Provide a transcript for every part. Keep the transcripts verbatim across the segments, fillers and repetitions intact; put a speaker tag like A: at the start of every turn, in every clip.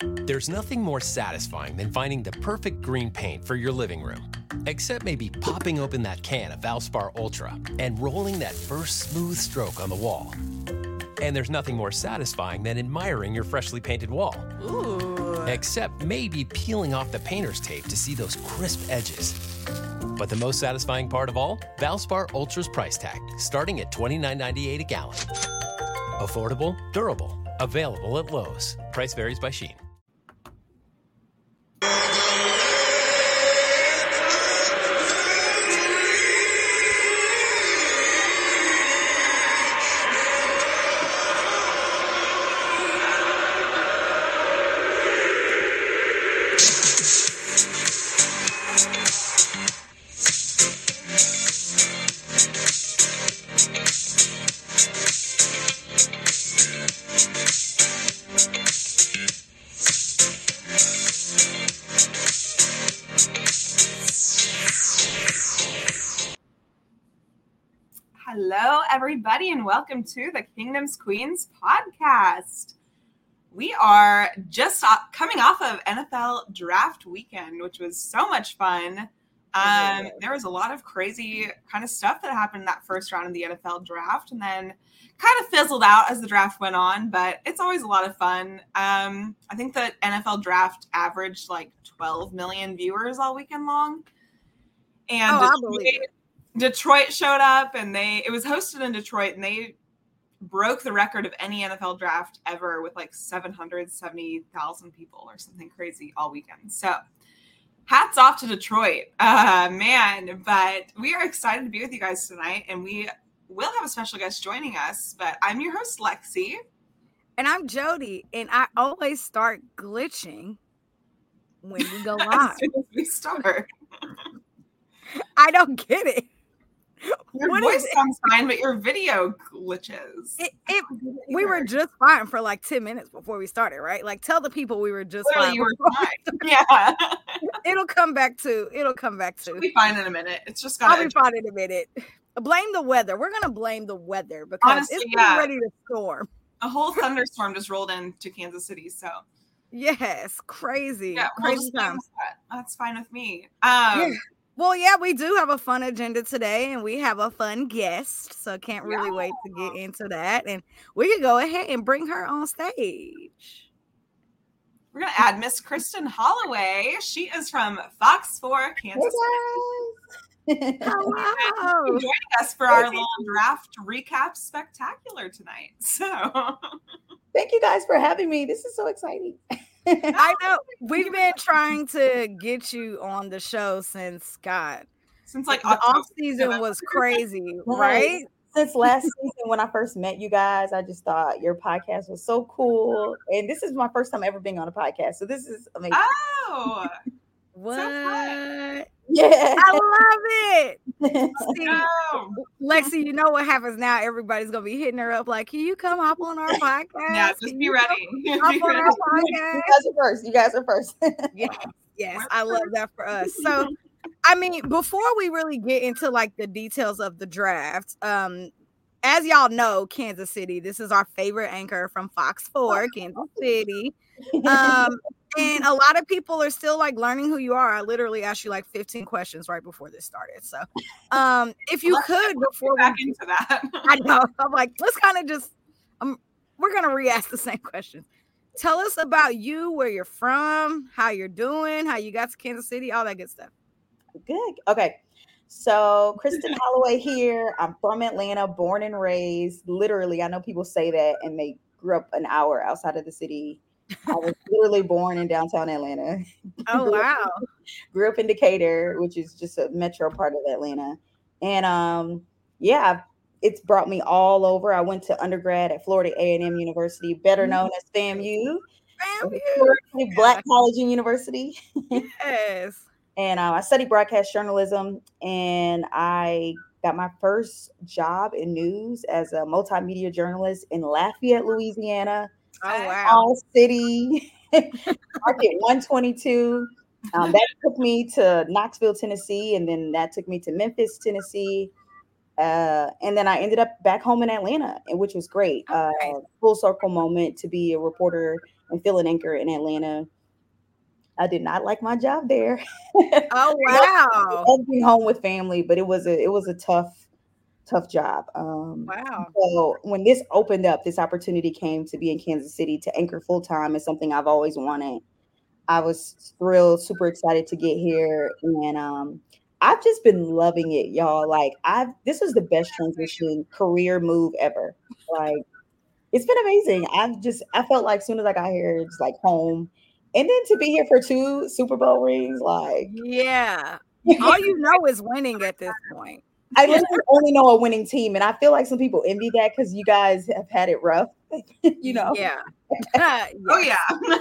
A: There's nothing more satisfying than finding the perfect green paint for your living room. Except maybe popping open that can of Valspar Ultra and rolling that first smooth stroke on the wall. And there's nothing more satisfying than admiring your freshly painted wall.
B: Ooh.
A: Except maybe peeling off the painter's tape to see those crisp edges. But the most satisfying part of all? Valspar Ultra's price tag, starting at twenty-nine ninety-eight a gallon. Affordable, durable, available at Lowe's. Price varies by Shein.
B: Hello, everybody, and welcome to the Kingdom's Queens podcast. We are just coming off of N F L Draft Weekend, which was so much fun. Um, there was a lot of crazy kind of stuff that happened in that first round of the N F L Draft, and then kind of fizzled out as the draft went on, but it's always a lot of fun. Um, I think the N F L Draft averaged like twelve million viewers all weekend long. And
C: oh,
B: Detroit,
C: I believe it.
B: Detroit showed up, and they it was hosted in Detroit, and they broke the record of any N F L draft ever with like seven hundred seventy thousand people or something crazy all weekend. So hats off to Detroit, uh, man. But we are excited to be with you guys tonight, and we will have a special guest joining us. But I'm your host, Lexi.
C: And I'm Jody, and I always start glitching when we go live.
B: As soon as we start.
C: I don't get it.
B: Your
C: What
B: voice
C: is it?
B: sounds fine, but your video glitches.
C: It, it we were just fine for like ten minutes before we started, right? Like tell the people we were just
B: Literally,
C: fine.
B: you were
C: before we
B: fine.
C: started.
B: Yeah.
C: It'll come back to it'll come back to
B: We'll be fine in a minute. It's just
C: I'll
B: gotta
C: be fine in a minute. Blame the weather. We're gonna blame the weather because
B: Honestly,
C: it's
B: yeah.
C: ready to storm.
B: a whole thunderstorm just rolled into Kansas City. So
C: Yes, crazy.
B: yeah, we'll
C: crazy
B: just blame
C: times.
B: that. That's fine with me. Um
C: Yeah. Well, yeah, we do have a fun agenda today, and we have a fun guest, so can't really
B: Yeah.
C: wait to get into that. And we can go ahead and bring her on stage.
B: We're gonna add Miss Kristen Holloway. She is from Fox four, Kansas City.
C: Hello.
B: Joining us for our little draft recap spectacular tonight. So
D: Thank you guys for having me. This is so exciting.
C: I know we've been trying to get you on the show since God.
B: since like
C: The
B: October,
C: off season
B: November.
C: was crazy,
D: Right.
C: right?
D: Since last season when I first met you guys, I just thought your podcast was so cool. And this is my first time ever being on a podcast. So this is amazing.
B: Oh,
C: What?
B: fun.
D: Yeah.
C: I love it. See,
B: no.
C: Lexi, you know what happens now? Everybody's gonna be hitting her up like, "Can you come hop on our podcast?
B: Yeah, just
C: Can
B: be
C: you
B: ready.
C: come hop
B: Be
C: on
B: ready.
C: our podcast?"
D: You guys are first. You guys are first.
C: Yes, yes, I love that for us. So, I mean, before we really get into like the details of the draft, um, as y'all know, Kansas City, this is our favorite anchor from Fox four, Kansas City. Um, and a lot of people are still like learning who you are. I literally asked you like fifteen questions right before this started. So, um, if you
B: Let's
C: could,
B: get
C: before
B: back
C: we,
B: into that.
C: I know, I'm like, let's kind of just, um, we're gonna re-ask the same questions. Tell us about you, where you're from, how you're doing, how you got to Kansas City, all that good stuff.
D: Good. Okay. So Kristen Holloway here. I'm from Atlanta, born and raised. Literally, I know people say that and they grew up an hour outside of the city. I was literally born in downtown Atlanta.
C: Oh
D: Grew up-
C: wow.
D: Grew up in Decatur, which is just a metro part of Atlanta. And um, yeah, I've- it's brought me all over. I went to undergrad at Florida A and M University, better known as FAMU,
C: Fam, you.
D: historically Black College and University.
C: Yes.
D: And uh, I studied broadcast journalism, and I got my first job in news as a multimedia journalist in Lafayette, Louisiana,
C: Oh wow.
D: small city, market one twenty-two. Um, that took me to Knoxville, Tennessee, and then that took me to Memphis, Tennessee. Uh, and then I ended up back home in Atlanta, and which was great. Uh,
C: Okay.
D: full circle moment to be a reporter and fill an anchor in Atlanta. I did not like my job there.
C: Oh wow!
D: I love being home with family, but it was a it was a tough, tough job. Um,
C: Wow.
D: So when this opened up, this opportunity came to be in Kansas City to anchor full time is something I've always wanted. I was thrilled, super excited to get here, and um, I've just been loving it, y'all. Like I've this was the best transition career move ever. Like it's been amazing. I've just I felt like as soon as I got here, it's like home. And then to be here for two Super Bowl rings, like
C: Yeah. All you know is winning at this point.
D: I literally only know a winning team, and I feel like some people envy that because you guys have had it rough, you know.
C: Yeah.
B: Oh yeah.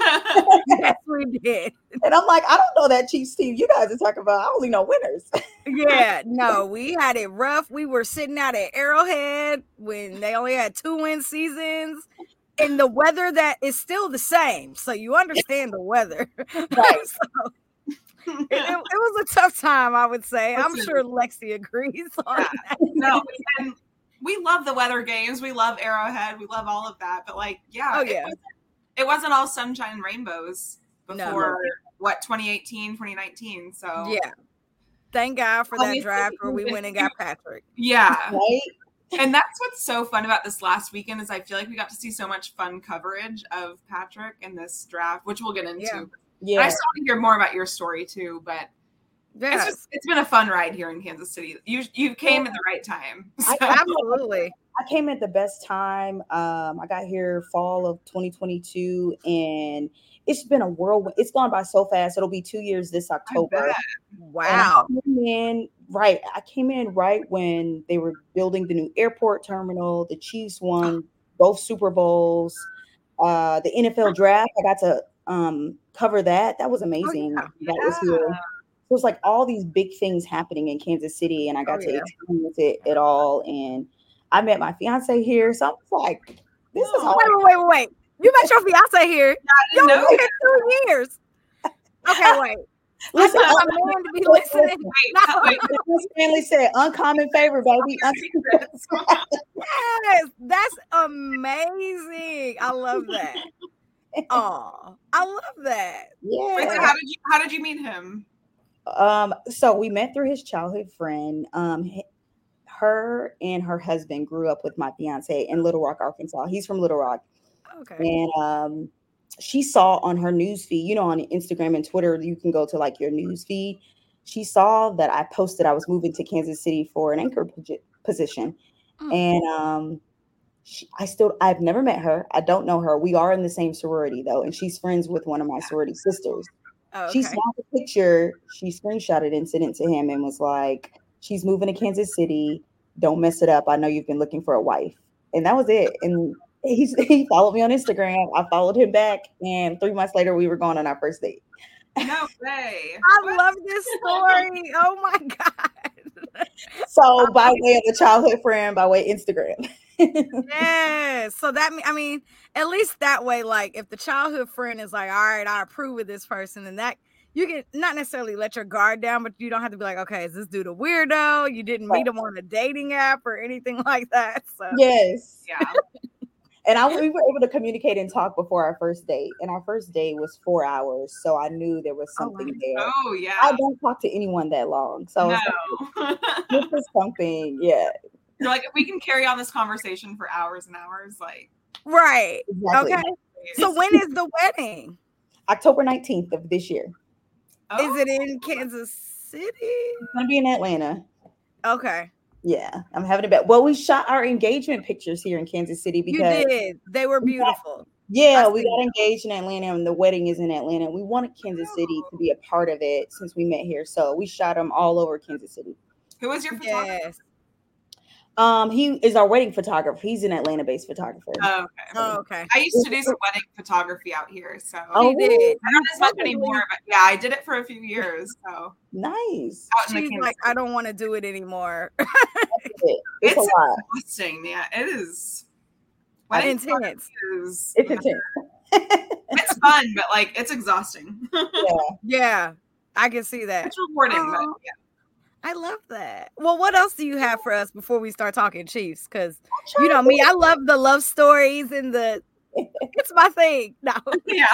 C: Yes, we did.
D: And I'm like, I don't know that Chiefs team you guys are talking about. I only know winners.
C: Yeah, no, we had it rough. We were sitting out at Arrowhead when they only had two win seasons. And the weather that is still the same, so you understand the weather.
D: Right.
C: So, it, it, it was a tough time, I would say. I'm sure Lexi agrees on
B: Yeah.
C: that.
B: No, and we love the weather games. We love Arrowhead. We love all of that. But like, yeah,
C: Oh,
B: it,
C: yeah.
B: wasn't, it wasn't all sunshine and rainbows before
C: No.
B: what twenty eighteen, twenty nineteen. So
C: Yeah. Thank God for that
B: Obviously,
C: draft where we
B: you-
C: went and got Patrick.
B: yeah.
D: Right?
B: And that's what's so fun about this last weekend is I feel like we got to see so much fun coverage of Patrick in this draft, which we'll get into.
C: Yeah.
B: And
D: Yeah.
B: I still want to hear more about your story too, but it's
C: Yes,
B: just it's been a fun ride here in Kansas City. You you came at the right time.
D: I-
B: So-
C: absolutely.
D: I came at the best time. Um, I got here fall of twenty twenty-two, and it's been a whirlwind. It's gone by so fast. It'll be two years this October.
B: bet.
C: Wow.
D: And I came in right. I came in right when they were building the new airport terminal. The Chiefs won both Super Bowls. Uh, the N F L draft. I got to um, cover that. That was amazing.
C: yeah.
D: That was here. It was like all these big things happening in Kansas City, and I got
C: Oh,
D: to
C: yeah.
D: experience it, it all. And I met my fiance here, so I was like, "This is
B: Oh,
D: hard."
C: Wait, wait, wait, wait. You met your fiance here.
B: I
C: Yo,
B: didn't know
C: we
B: that.
C: had two years. Okay, wait.
D: Listen,
C: I want a man to be listening.
B: Wait,
C: No.
B: wait,
D: Miss Stanley said, "Uncommon favor, baby."
B: secrets.
C: Yes, that's amazing. I love that. Oh, I love that.
D: Yeah.
B: Wait, so how did you how did you meet him?
D: Um, so we met through his childhood friend. Um, h- her and her husband grew up with my fiance in Little Rock, Arkansas. He's from Little Rock,
C: Okay.
D: and um, she saw on her news feed, you know, on Instagram and Twitter, you can go to like your news feed. She saw that I posted I was moving to Kansas City for an anchor posi- position,
C: Mm.
D: and um, she, I still I've never met her. I don't know her. We are in the same sorority though, and she's friends with one of my sorority sisters.
C: Oh,
D: She
C: okay.
D: saw the picture, she screenshotted and sent it to him and was like, "She's moving to Kansas City. Don't mess it up. I know you've been looking for a wife." And that was it. And he's, he followed me on Instagram. I followed him back. And three months later, we were going on our first date.
B: No way.
C: I love this story. Oh my God.
D: So by way of a childhood friend, by way of Instagram.
C: Yes. So that mean I mean, at least that way, like if the childhood friend is like, all right, I approve of this person, and that you can not necessarily let your guard down, but you don't have to be like, okay, is this dude a weirdo? You didn't meet him on a dating app or anything like that. So
D: Yes.
B: Yeah.
D: And I we were able to communicate and talk before our first date. And our first date was four hours. So I knew there was
C: Oh,
D: something
C: wow.
D: there.
B: Oh yeah.
D: I don't talk to anyone that long. So
B: no.
D: this is something, yeah.
B: You're like, if we can carry on this conversation for hours and hours, like
C: right.
D: Exactly.
C: Okay. So when is the wedding?
D: October nineteenth of this year.
B: oh,
C: Is it in Kansas City?
D: It's gonna be in Atlanta.
C: Okay.
D: Yeah, I'm having it back. Well, we shot our engagement pictures here in Kansas City
C: You
D: because
C: did. They were
D: we got-
C: beautiful.
D: yeah,
C: I
D: we
C: see.
D: got engaged in Atlanta and the wedding is in Atlanta. We wanted Kansas City to be a part of it since we met here. So we shot them all over Kansas City.
B: who was your photographer?
C: Yes.
D: Um, he is our wedding photographer. He's an Atlanta-based photographer.
B: Oh, okay.
C: Oh, okay.
B: I used to do some wedding photography out here, so
D: Oh,
C: She did.
B: I don't as much anymore, but yeah, I did it for a few years. So
D: Nice.
B: out in the
C: She's
B: Kansas
C: like, I don't want to do it anymore.
D: It's,
B: It's
D: a lot.
B: exhausting. Yeah, it is.
D: I
B: Wedding
C: Intense.
B: photography is
D: It's intense.
B: it's fun, but like it's exhausting.
D: Yeah.
C: Yeah, I can see that.
B: It's rewarding, but
C: Oh.
B: yeah.
C: I love that. Well, what else do you have for us before we start talking Chiefs? Because you know me, I love the love stories and the It's my thing. No.
B: Yeah.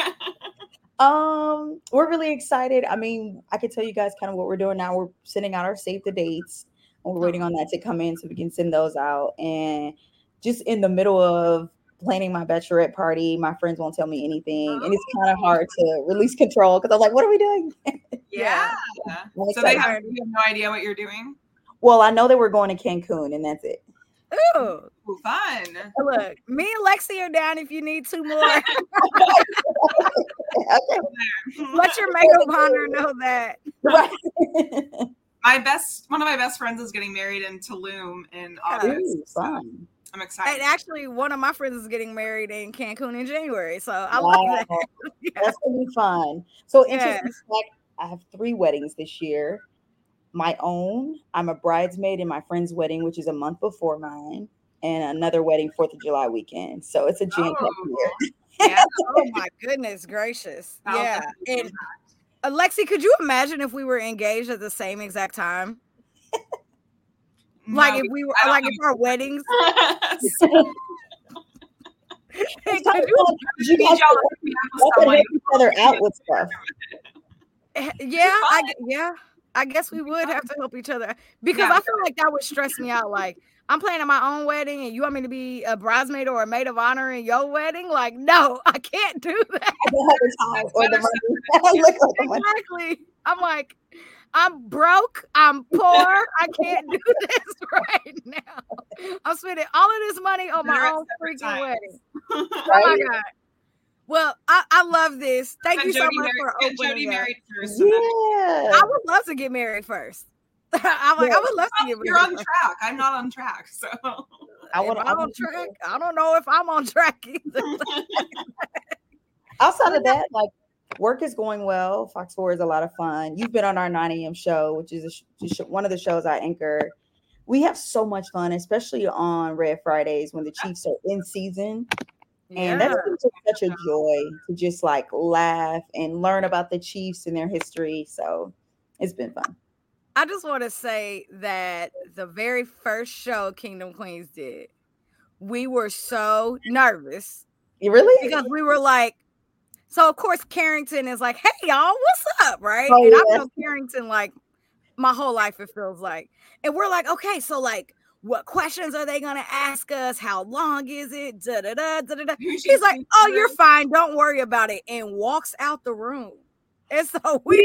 D: Um, we're really excited. I mean, I can tell you guys kind of what we're doing now. We're sending out our save the dates, and we're waiting on that to come in so we can send those out. And just in the middle of planning my bachelorette party, my friends won't tell me anything, and it's kind of hard to release control because I'm like, "What are we doing?"
B: Yeah. So they have, you have no idea what you're doing?
D: Well, I know that we're going to Cancun, and that's it.
C: Ooh.
B: Ooh, fun.
C: Look, me and Lexi are down if you need two more.
D: Okay.
C: Let your maid of honor know that.
D: Right.
B: My best, one of my best friends is getting married in Tulum in August.
D: Ooh,
B: so
D: fun.
B: I'm excited.
C: And actually, one of my friends is getting married in Cancun in January. So I
D: Wow.
C: love that. Yeah.
D: That's gonna be fun. So interesting
C: Yes.
D: fact, I have three weddings this year. My own, I'm a bridesmaid in my friend's wedding, which is a month before mine, and another wedding fourth of July weekend. So it's a jam-packed
B: Oh.
D: year.
B: Yeah.
C: Oh my goodness gracious.
B: I'll
C: Yeah.
B: definitely
C: And Alexi, could you imagine if we were engaged at the same exact time?
B: No,
C: Like if we were
B: I don't
C: like
B: think
C: if our weddings.
B: so.
C: Could
D: It's kind of
C: you-
D: fun 'cause you
B: Need
D: guys
B: y'all
D: can
B: to be with
D: y'all can
B: someone.
D: help each other out with stuff.
C: yeah, I gue- yeah. I guess we would have to help each other because
B: Yeah.
C: I feel like that would stress me out. Like I'm planning my own wedding and you want me to be a bridesmaid or a maid of honor in your wedding? Like, no, I can't do that.
D: I don't have the time or the money. Look like the money.
C: Exactly. I'm like, I'm broke. I'm poor. I can't do this right now. I'm spending all of this money on my
B: Better at
C: own
B: separate
C: freaking
B: times.
C: wedding. Oh
D: Right?
C: my God. Well, I, I love this. Thank
B: Get
C: you so
B: Jody
C: much
B: married,
C: for
B: get
C: opening
B: Jody
C: up.
B: married first. And then
D: Yeah.
C: I would love to get married first. I'm like, I would love to get married.
B: you're on
C: first.
B: track. I'm not on track. So
D: I
C: If
D: wanna-
C: I'm
D: I
C: on
D: wanna-
C: track. I don't know if I'm on track either.
D: Outside of that, like work is going well. Fox four is a lot of fun. You've been on our nine a.m. show, which is a sh- sh- one of the shows I anchor. We have so much fun, especially on Red Fridays when the Chiefs are in season. And that's been just such a joy to just like laugh and learn about the Chiefs and their history. So it's been fun.
C: I just want to say that the very first show Kingdom Queens did, we were so nervous
D: You really?
C: because we were like, so of course Carrington is like, hey y'all, what's up, right?
D: Oh,
C: and
D: yeah.
C: I've known Carrington like my whole life, it feels like. And we're like, okay, so like, what questions are they gonna ask us? How long is it? Da da da da da. He's like, oh, you're fine, don't worry about it, and walks out the room. And so we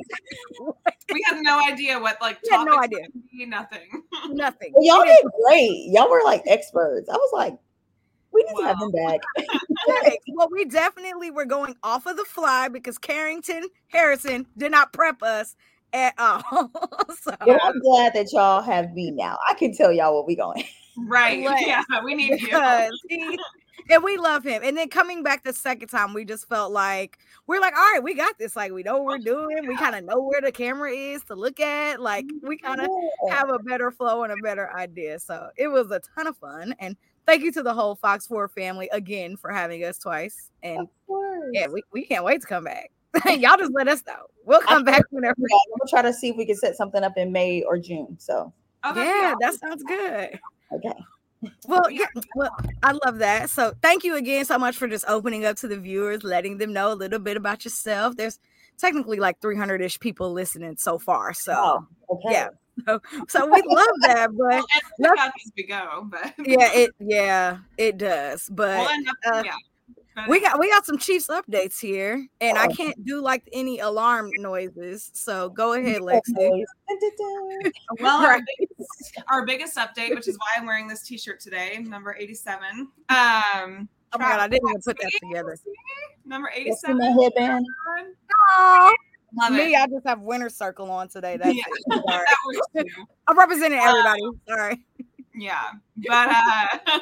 B: we had no idea what like
C: We had no
B: topics
C: idea.
B: would be, nothing.
C: nothing.
D: Well, y'all
C: We didn't-
D: did great. Y'all were like experts. I was like, we need to have them back.
C: Thanks. Well, we definitely were going off of the fly because Carrington Harrison did not prep us at all. So
D: Well, I'm glad that y'all have me now. I can tell y'all what we going.
B: Right.
C: Right.
B: Yeah, we need you.
C: because he, and we love him. And then coming back the second time, we just felt like we're like, all right, we got this. Like we know what we're doing. We kind of know where the camera is to look at. Like we kind of have a better flow and a better idea. So it was a ton of fun. And thank you to the whole Fox four family again for having us twice. And
D: Of course.
C: yeah, we, we can't wait to come back. Y'all just let us know. We'll come back whenever.
D: Yeah, we'll try to see if we can set something up in May or June. So
B: Oh, that'd be
C: Yeah,
B: awesome.
C: that sounds good.
D: okay.
C: Well, yeah, well, I love that. So thank you again so much for just opening up to the viewers, letting them know a little bit about yourself. There's technically like three hundred-ish people listening so far. So
D: Oh, okay.
C: yeah. So, so we love that, but
B: We'll end up as we go, but
C: yeah, it yeah, it does. But
B: we'll end up,
C: uh,
B: yeah. But
C: we got we got some Chiefs updates here, and I
D: Oh.
C: can't do like any alarm noises. So go ahead, Lexi.
B: Well, our
C: Right.
B: biggest, our biggest update, which is why I'm wearing this T-shirt today, number eighty-seven. Um,
C: Oh my God, I didn't even put that together.
B: Number
D: Let's see
B: eighty-seven.
D: my headband.
C: Aw.
B: Love
C: Me,
B: it.
C: I just have winter circle on today. That's
B: Yeah.
C: it. Sorry.
B: That works too.
C: I'm representing everybody. Sorry.
B: Yeah, but uh,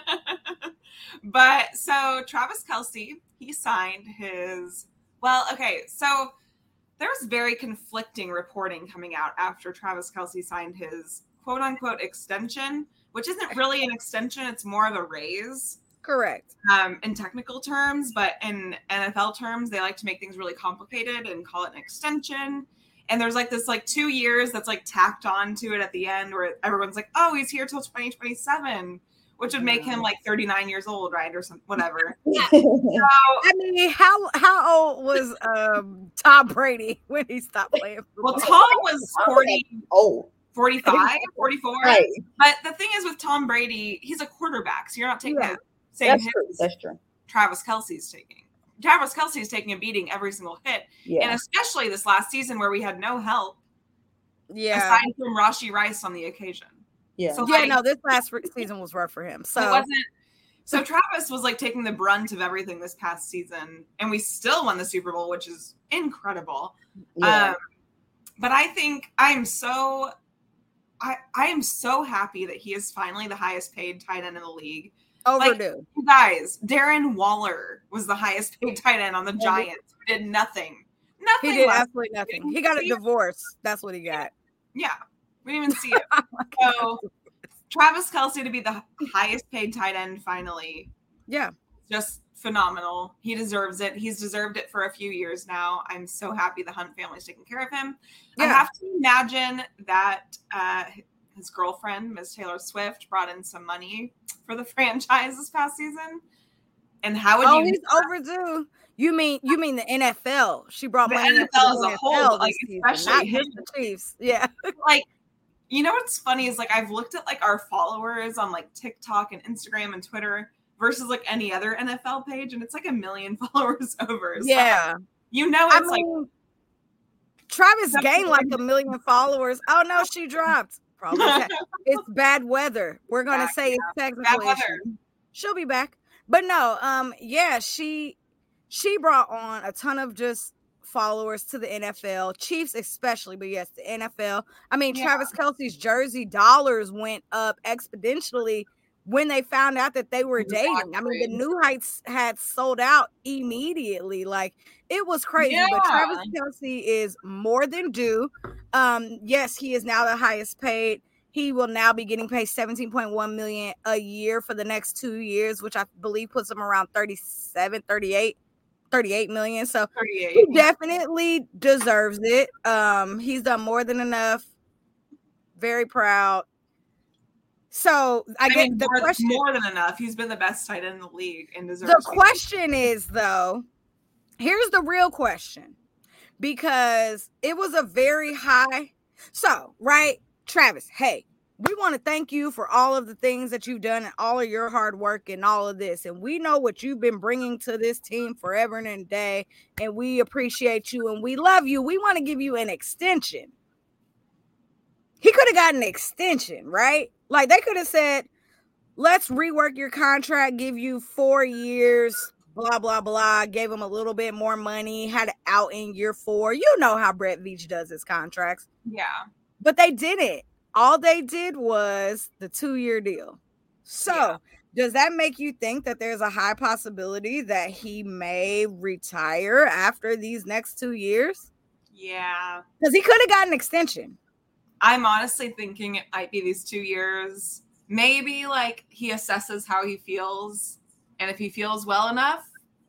B: but so Travis Kelce, he signed his. Well, okay, so there's very conflicting reporting coming out after Travis Kelce signed his quote unquote extension, which isn't really an extension; it's more of a raise.
C: Correct.
B: Um, in technical terms, but in N F L terms, they like to make things really complicated and call it an extension. And there's like this like two years that's like tacked on to it at the end where everyone's like, oh, he's here till twenty twenty-seven, which would make him like thirty-nine years old, right? Or some whatever.
C: Yeah. So, I mean, how how old was um, Tom Brady when he stopped playing football?
B: Well, Tom was forty,
D: old.
B: forty-five, forty-four.
D: Right.
B: But the thing is with Tom Brady, he's a quarterback, so you're not taking
C: Yeah.
B: the same
D: That's
B: hits
D: true. That's true.
B: Travis Kelce's taking. Travis Kelce is taking a beating every single hit.
D: Yeah.
B: And especially this last season where we had no help
C: Yeah.
B: aside from Rashee Rice on the occasion.
D: Yeah.
B: So
C: Yeah,
B: like,
C: no, this last re- season was rough for him.
B: it
C: So
B: wasn't so Travis was like taking the brunt of everything this past season, and we still won the Super Bowl, which is incredible.
D: Yeah.
B: Um, but I think I'm so I I am so happy that he is finally the highest paid tight end in the league.
C: overdue.
B: You guys, Darren Waller was the highest paid tight end on the Giants. Who did nothing. Nothing.
C: He did
B: last
C: absolutely nothing. He got a divorce. That's what he got.
B: Yeah, we didn't even see it. So Travis Kelce to be the highest paid tight end finally,
C: Yeah.
B: just phenomenal. He deserves it. He's deserved it for a few years now. I'm so happy the Hunt family's taking care of him. I
C: Yeah.
B: have to imagine that uh, his girlfriend, Miz Taylor Swift, brought in some money for the franchise this past season. And how would
C: Oh,
B: you?
C: he's overdue. You mean you mean the N F L? She brought
B: The
C: money in
B: N F L
C: for the
B: as a whole, but, like,
C: this season,
B: especially
C: not
B: him.
C: just the Chiefs. Yeah.
B: Like, you know what's funny is like I've looked at like our followers on like TikTok and Instagram and Twitter versus like any other N F L page, and it's like a million followers over. So,
C: Yeah.
B: you know,
C: I
B: it's like
C: mean, Travis
B: That's
C: gained like
B: what-
C: a million followers. Oh no, she dropped. Probably that- it's bad weather. We're gonna
B: Bad-
C: say it's
B: bad
C: technical
B: weather.
C: issue. She'll be back. But no, um, yeah, she she brought on a ton of just followers to the N F L, Chiefs especially, but yes, the N F L. I mean,
B: Yeah.
C: Travis Kelce's jersey dollars went up exponentially when they found out that they were dating. I mean, the
B: Exactly.
C: New Heights had sold out immediately. Like it was crazy. But
B: Yeah.
C: Travis Kelce is more than due. Um, yes, he is now the highest paid. He will now be getting paid seventeen point one million a year for the next two years, which I believe puts him around thirty-seven, thirty-eight, thirty-eight million. So
B: thirty-eight.
C: he definitely deserves it. Um, he's done more than enough. Very proud. So I,
B: I
C: get
B: mean,
C: the
B: more,
C: question.
B: more than enough. He's been the best tight end in the league and deserves
C: The
B: it.
C: question is, though, here's the real question, because it was a very high. So, right, Travis, hey, we want to thank you for all of the things that you've done and all of your hard work and all of this. And we know what you've been bringing to this team forever and a day. And we appreciate you and we love you. We want to give you an extension. He could have gotten an extension, right? Like they could have said, let's rework your contract, give you four years, blah, blah, blah. Gave him a little bit more money, had it out in year four. You know how Brett Veach does his contracts.
B: Yeah.
C: But they didn't. All they did was the two-year deal. So
B: Yeah.
C: does that make you think that there's a high possibility that he may retire after these next two years?
B: Yeah.
C: Because he could have gotten an extension.
B: I'm honestly thinking it might be these two years. Maybe like he assesses how he feels. And if he feels well enough,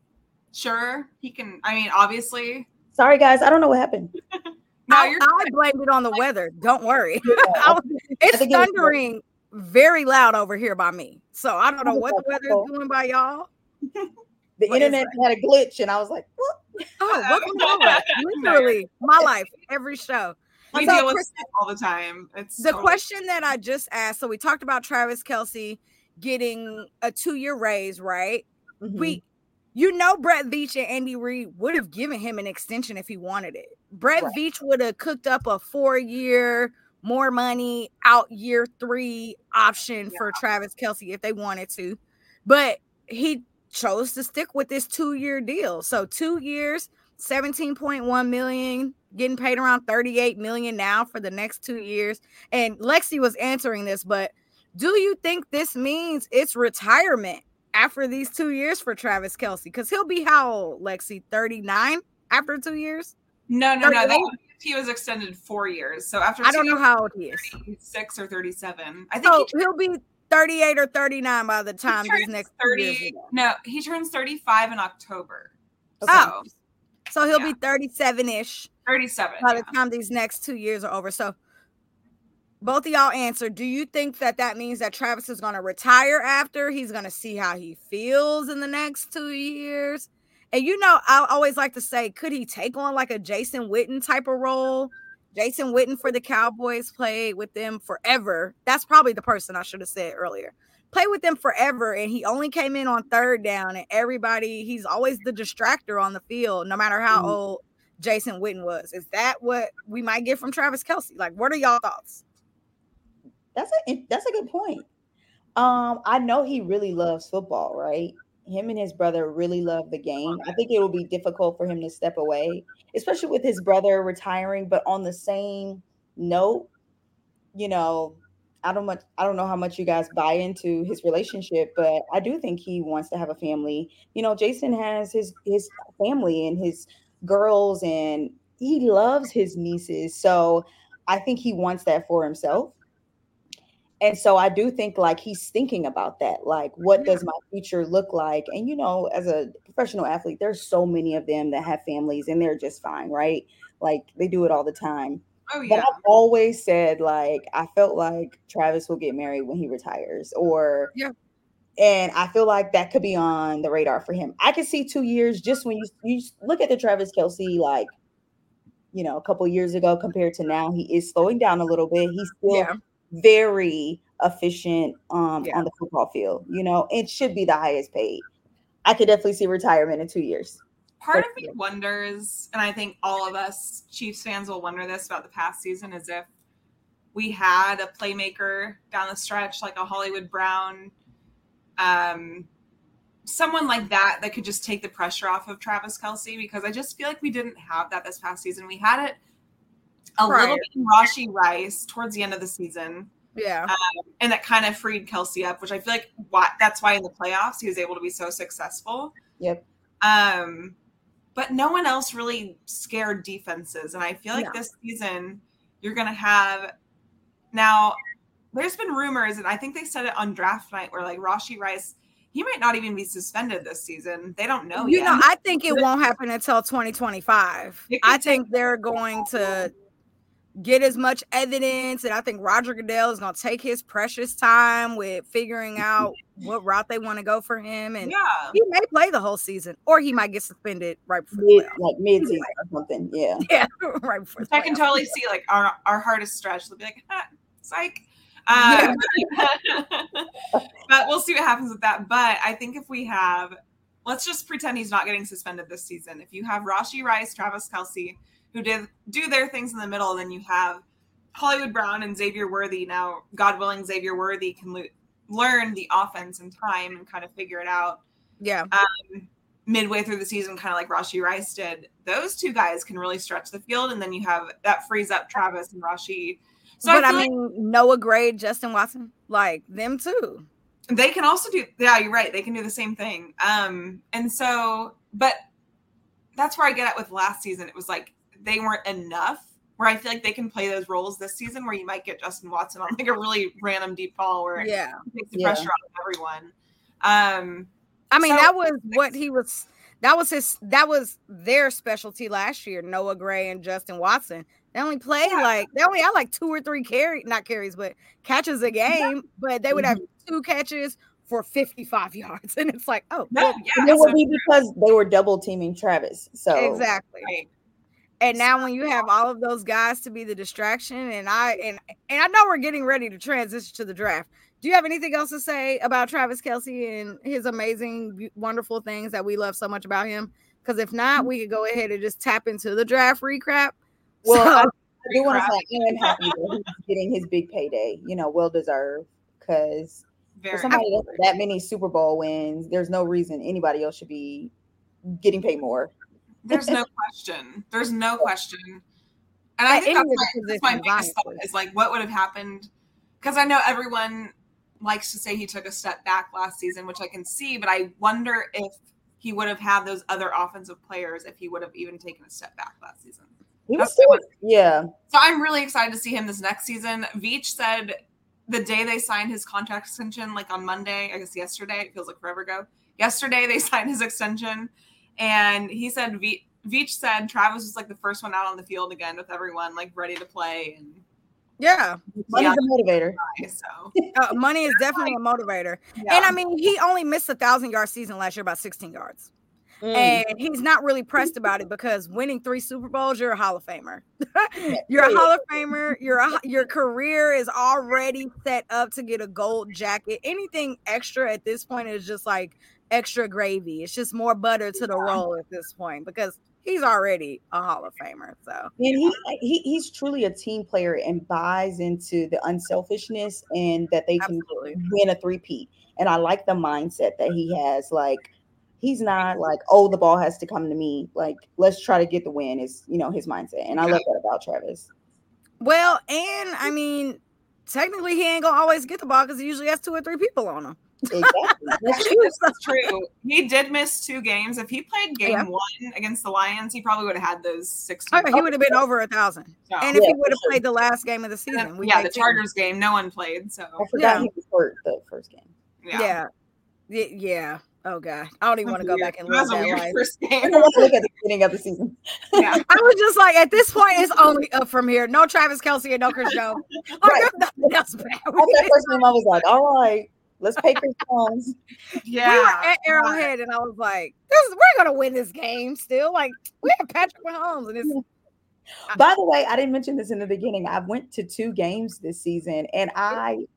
B: sure, he can. I mean, obviously.
D: Sorry, guys. I don't know what happened.
B: No,
C: I,
B: you're
C: I blamed it on the weather. Don't worry. I was-
D: I
C: it's
D: think it was-
C: thundering very loud over here by me. So I don't know what the weather
D: Oh.
C: is doing by y'all.
D: The
C: What is
D: internet had a glitch, and I was like, "What?"
C: Oh, welcome to my life. Literally, my life, every show.
B: we
C: So,
B: deal with
C: Chris-
B: stuff all the time. It's
C: The
B: so-
C: question that I just asked, so we talked about Travis Kelce getting a two-year raise, right?
D: Mhm.
C: We, you know, Brett Veach and Andy Reid would have given him an extension if he wanted it. Brett
D: Right.
C: Veach would have cooked up a four-year, more money out year three option for Travis Kelce if they wanted to, but he chose to stick with this two-year deal. So two years, seventeen point one million, getting paid around thirty-eight million now for the next two years. And Lexi was answering this, but do you think this means it's retirement after these two years for Travis Kelce? Because he'll be how old, Lexi? thirty-nine after two years?
B: No, no, no. That
C: thirty-eight?
B: was if he was extended four years. So after
C: I don't
B: two
C: know
B: years,
C: how old he is.
B: thirty-six or thirty-seven. I think
C: So
B: he
C: he'll be thirty-eight or thirty-nine by the
B: He
C: time these
B: turns
C: next two years
B: thirty.
C: are done.
B: No, he turns thirty-five in October.
D: Okay.
C: Oh. So he'll
B: Yeah.
C: be thirty-seven-ish
B: thirty-seven.
C: by
B: Yeah.
C: the time these next two years are over. So both of y'all answer. Do you think that that means that Travis is going to retire after? He's going to see how he feels in the next two years? And, you know, I always like to say, could he take on like a Jason Witten type of role? Jason Witten for the Cowboys played with them forever. That's probably the person I should have said earlier. Play with them forever, and he only came in on third down, and everybody, he's always the distractor on the field, no matter how mm-hmm. old Jason Witten was. Is that what we might get from Travis Kelce? Like, what are y'all thoughts?
D: That's a that's a good point. Um, I know he really loves football, right? Him and his brother really love the game. I think it will be difficult for him to step away, especially with his brother retiring. But on the same note, you know, I don't much I don't know how much you guys buy into his relationship, but I do think he wants to have a family. You know, Jason has his his family and his girls, and he loves his nieces. So I think he wants that for himself. And so I do think like he's thinking about that. Like, what does my future look like? And, you know, as a professional athlete, there's so many of them that have families and they're just fine, right? Like they do it all the time.
B: Oh, yeah.
D: But I've always said, like, I felt like Travis will get married when he retires, or,
C: yeah.
D: And I feel like that could be on the radar for him. I could see two years just when you, you look at the Travis Kelce, like, you know, a couple years ago compared to now, he is slowing down a little bit. He's still yeah. very efficient um, yeah. on the football field. You know, it should be the highest paid. I could definitely see retirement in two years.
B: Part of me wonders, and I think all of us Chiefs fans will wonder this about the past season, is if we had a playmaker down the stretch, like a Hollywood Brown, um, someone like that that could just take the pressure off of Travis Kelce, because I just feel like we didn't have that this past season. We had it a right. little bit in Rashee Rice towards the end of the season.
C: Yeah.
B: Um, and that kind of freed Kelce up, which I feel like why, that's why in the playoffs he was able to be so successful.
D: Yep.
B: Um, but no one else really scared defenses. And I feel like
C: no.
B: this season you're going to have – now there's been rumors, and I think they said it on draft night, where like Rashee Rice – he might not even be suspended this season. They don't know
C: you
B: yet.
C: know, I think it won't happen until twenty twenty-five. I think they're going to get as much evidence, and I think Roger Goodell is going to take his precious time with figuring out what route they want to go for him, and
B: yeah.
C: he may play the whole season, or he might get suspended right before
D: Mid,
C: the
D: like mid-season or something. Yeah,
C: yeah, right before.
B: I can totally see like our our hardest stretch. They'll be like, ah, psych. Um, but we'll see what happens with that. But I think if we have, let's just pretend he's not getting suspended this season. If you have Rashee Rice, Travis Kelce, who did do their things in the middle, and then you have Hollywood Brown and Xavier Worthy. Now, God willing, Xavier Worthy can lo- learn the offense in time and kind of figure it out.
C: Yeah.
B: Um, midway through the season, kind of like Rashee Rice did. Those two guys can really stretch the field, and then you have that frees up Travis and Rashee. So
C: but I,
B: I
C: mean,
B: like
C: Noah Gray, Justin Watson, like them too.
B: They can also do, yeah, you're right. They can do the same thing. Um, and so, but that's where I get at with last season. It was like they weren't enough, where I feel like they can play those roles this season, where you might get Justin Watson on like a really random deep ball where
C: yeah.
B: it takes the
D: yeah.
B: pressure off of everyone. Um,
C: I mean,
B: so,
C: that was what he was, that was his, that was their specialty last year, Noah Gray and Justin Watson. They only played yeah. like, they only had like two or three carry, not carries, but catches a game, but they would have two catches for fifty-five yards. And it's like, oh,
B: no,
C: well,
B: yeah,
D: it would be because they were double teaming Travis. So
C: exactly.
B: Right.
C: And now when you have all of those guys to be the distraction, and I, and, and I know we're getting ready to transition to the draft. Do you have anything else to say about Travis Kelce and his amazing, wonderful things that we love so much about him? Because if not, we could go ahead and just tap into the draft recap.
D: Well,
C: so,
D: I, I do want to say I am happy that he's getting his big payday. You know, well deserved, because for somebody that, that many Super Bowl wins, there's no reason anybody else should be getting paid more.
B: There's no question. There's no question. And I think that's my, that's my biggest thought is like, what would have happened? Because I know everyone likes to say he took a step back last season, which I can see, but I wonder if he would have had those other offensive players, if he would have even taken a step back last season.
D: That's so yeah.
B: So I'm really excited to see him this next season. Veach said the day they signed his contract extension, like on Monday, I guess yesterday, it feels like forever ago. Yesterday they signed his extension, and he said Ve- Veach said Travis was like the first one out on the field again with everyone like ready to play, and
C: Yeah.
D: Money's a motivator.
B: So
C: Uh, money is definitely a motivator.
B: yeah.
C: And I mean, he only missed a thousand yard season last year, about sixteen yards.
D: Mm.
C: And he's not really pressed about it because winning three Super Bowls, you're a Hall of Famer. You're a Hall of Famer. Your your career is already set up to get a gold jacket. Anything extra at this point is just like extra gravy. It's just more butter to the roll at this point because he's already a Hall of Famer. So
D: And he, he he's truly a team player and buys into the unselfishness and that they can
C: Absolutely.
D: win a three-peat. And I like the mindset that he has. Like, he's not like, oh, the ball has to come to me. Like, let's try to get the win is, you know, his mindset. And I love that about Travis.
C: Well, and I mean, technically he ain't gonna always get the ball because he usually has two or three people on him.
D: Exactly. That's true.
B: That's true. He did miss two games. If he played game
C: Yeah.
B: one against the Lions, he probably would have had those six.
C: Okay, he would have been over a thousand.
B: So,
C: And if
D: Yeah,
C: he would have
D: for sure.
C: played the last game of the season, we
B: yeah, the
C: played two.
B: Chargers game, no one played. So
D: I forgot
C: Yeah.
D: he was hurt the first game.
B: yeah,
C: Yeah. yeah. Yeah. Oh god. I don't even want to go
B: Weird.
C: back and
B: It
C: look
B: was
C: at
B: a
C: that
B: weird
C: life.
B: first
D: I
B: game.
D: don't want to look at the beginning of the season.
B: Yeah.
C: I was just like, at this point, it's only up from here. No Travis Kelce and no Chris Jones. Like,
D: Right.
C: there's nothing else bad.
D: After that first game, I was like, all right, let's pay Chris Jones.
B: Yeah,
C: We were at Arrowhead, and I was like, this, we're gonna win this game still. Like, we have Patrick Mahomes, and it's
D: By the way, I didn't mention this in the beginning. I went to two games this season, and I,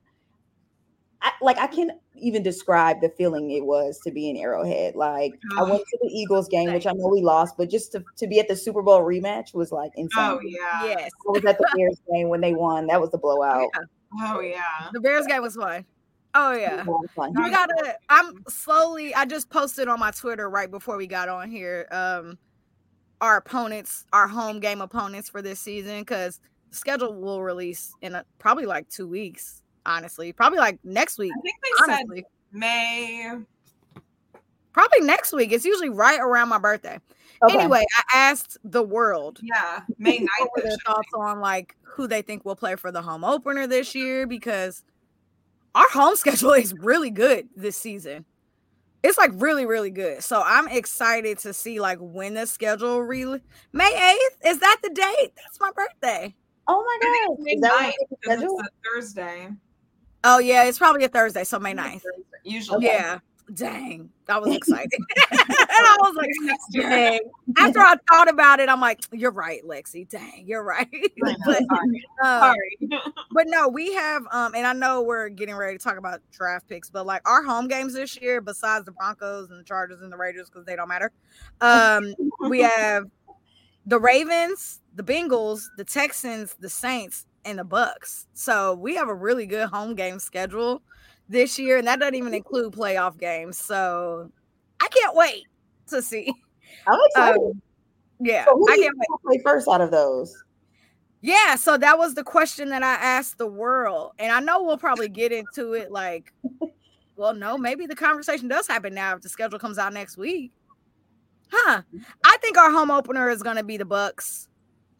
D: I like I can't even describe the feeling it was to be in Arrowhead. Like, I went to the Eagles game, which I know we lost, but just to, to be at the Super Bowl rematch was like insane.
B: Oh yeah.
C: yes.
D: I was at the Bears game when they won. That was the blowout.
C: Yeah.
B: Oh yeah.
C: The Bears game was fun. Oh
D: It
C: yeah.
D: was a lot of fun.
C: We gotta. I'm slowly. I just posted on my Twitter right before we got on here. Um, our opponents, our home game opponents for this season, because the schedule will release in a, probably like two weeks. Honestly, probably like next week.
B: I think they
C: Honestly,
B: said May.
C: probably next week. It's usually right around my birthday.
D: Okay.
C: Anyway, I asked the world
B: Yeah, May ninth.
C: what were their thoughts on like who they think will play for the home opener this year because our home schedule is really good this season. It's like really, really good. So I'm excited to see like when the schedule really May eighth. Is that the date? That's my birthday.
D: Oh my God.
B: May
D: Is that what
B: ninth,
D: it's
B: because
D: scheduled?
B: it's a Thursday.
C: Oh yeah, it's probably a Thursday, so May ninth.
B: Usually.
C: Yeah. Dang. I was excited. And I was like,
B: Next year.
C: dang. After I thought about it, I'm like, you're right, Lexi. Dang, you're right.
B: I know,
C: but,
B: sorry.
C: uh,
B: Sorry.
C: but no, we have um, and I know we're getting ready to talk about draft picks, but like our home games this year, besides the Broncos and the Chargers and the Raiders, because they don't matter. Um, we have the Ravens, the Bengals, the Texans, the Saints, and the Bucks. So we have a really good home game schedule this year, and that doesn't even include playoff games. So I can't wait to see.
D: I'm excited.
C: Um, yeah,
D: so who
C: I
D: do
C: can't
D: you
C: wait.
D: think will play first out of those?
C: Yeah, so that was the question that I asked the world. And I know we'll probably get into it like, well, no, maybe the conversation does happen now if the schedule comes out next week. Huh. I think our home opener is going to be the Bucks.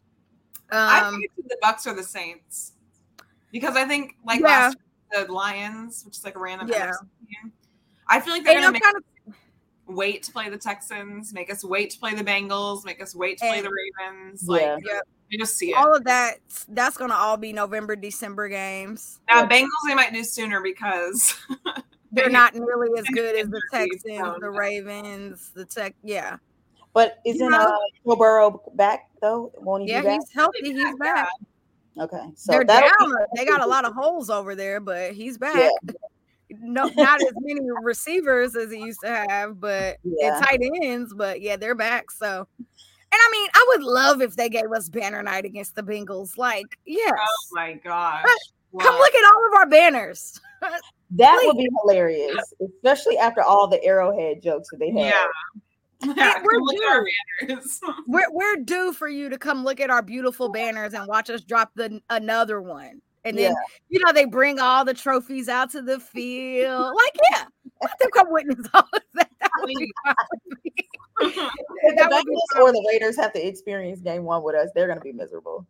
B: I
C: Um,
B: think it's the Bucks or the Saints because I think like
C: Yeah.
B: last year, the Lions, which is like a random
C: Yeah.
B: N F C team. I feel like they're
C: and
B: gonna
C: I'm
B: make
C: kind of
B: us wait to play the Texans, make us wait to play the Bengals, make us wait to play
C: And-
B: the Ravens.
D: Yeah.
B: Like
C: Yep.
B: you just see it.
C: all of that. That's going to all be November, December games.
B: Now Bengals they might do sooner because
C: They're
B: they-
C: not nearly as good as the
B: injuries,
C: Texans,
B: so,
C: the
B: no.
C: Ravens, the Tech. Yeah.
D: But isn't
C: know-
D: uh, Joe Burrow back though? Won't he
C: Yeah,
D: be back?
C: he's healthy. He's back.
D: Okay, so
C: They're
D: that'll
C: down.
D: be-
C: They got a lot of holes over there, but he's back.
D: Yeah.
C: No, not as many receivers as he used to have, but
D: Yeah.
C: and tight ends. But yeah, they're back. So, and I mean, I would love if they gave us banner night against the Bengals. Like, yes,
B: Oh my gosh.
C: come look at all of our banners.
D: That
C: Please.
D: would be hilarious, especially after all the Arrowhead jokes that they had.
B: Yeah. Yeah,
C: we're
B: come look at our
C: due.
B: banners.
C: We're we're due for you to come look at our beautiful banners and watch us drop the another one. And then you know they bring all the trophies out to the field. Like, yeah, let them come witness all of that. That would be fine with me.
D: If
C: That
D: the
C: would be
D: Bengals or the Raiders have to experience game one with us, they're going to be miserable.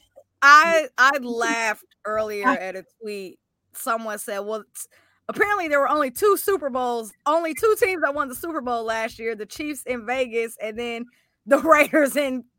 C: I I laughed earlier at a tweet. Someone said, "Well, t- apparently there were only two Super Bowls, only two teams that won the Super Bowl last year: the Chiefs in Vegas, and then the Raiders in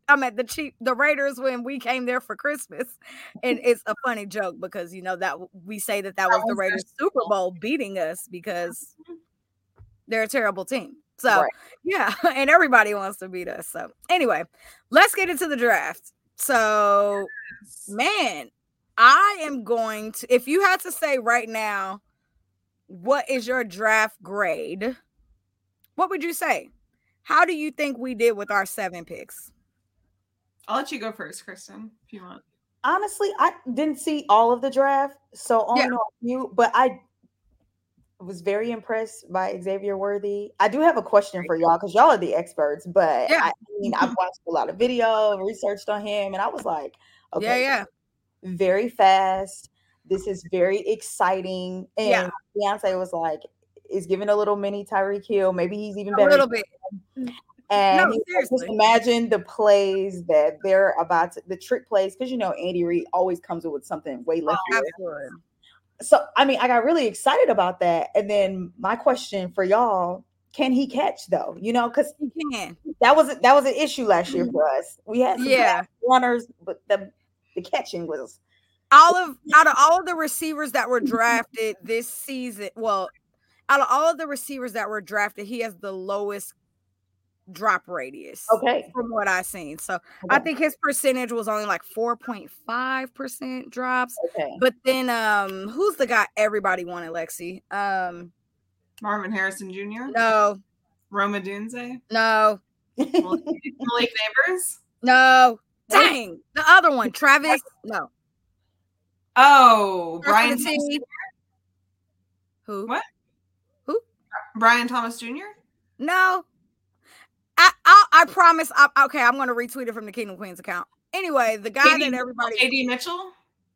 C: I'm at the Chief, the Raiders when we came there for Christmas, and it's a funny joke because you know that we say that that was the Raiders Super Bowl beating us because they're a terrible team. So right. yeah, and everybody wants to beat us. So anyway, let's get into the draft. So man, I am going to. If you had to say right now, what is your draft grade? What would you say? How do you think we did with our seven picks?
B: I'll let you go first, Kristen, if you want.
D: Honestly, I didn't see all of the draft, so only yeah. know a few, but I was very impressed by Xavier Worthy. I do have a question for y'all because y'all are the experts, but yeah. I mean, I've watched a lot of video, researched on him, and I was like, okay,
C: yeah,
D: yeah. very fast. This is very exciting. And yeah. Beyonce was like, is giving a little mini Tyreek Hill. Maybe he's even better.
C: A little bit.
D: And no, just imagine the plays that they're about to, the trick plays, because you know Andy Reid always comes up with something way left
C: oh,
D: field. So I mean, I got really excited about that. And then my question for y'all: can he catch though? You know, because
C: he can.
D: That was that was an issue last year for us. We had some
C: yeah
D: runners, but the the catching was
C: all of out of all of the receivers that were drafted this season. Well, out of all of the receivers that were drafted, he has the lowest drop radius.
D: Okay.
C: From what I've seen. So okay. I think his percentage was only like four point five percent drops.
D: Okay.
C: But then um who's the guy everybody wanted, Lexi? Um
B: Marvin Harrison Junior?
C: No.
B: Rome Odunze?
C: No.
B: Malik Neighbors?
C: No. Dang. The other one, Travis? No.
B: Oh, Brian Thomas Junior?
C: Who?
B: What?
C: Who?
B: Brian Thomas Junior?
C: No. I, I I promise. I, okay, I'm going to retweet it from the Kingdom Queens account. Anyway, the guy
B: A D
C: that everybody.
B: A D Mitchell?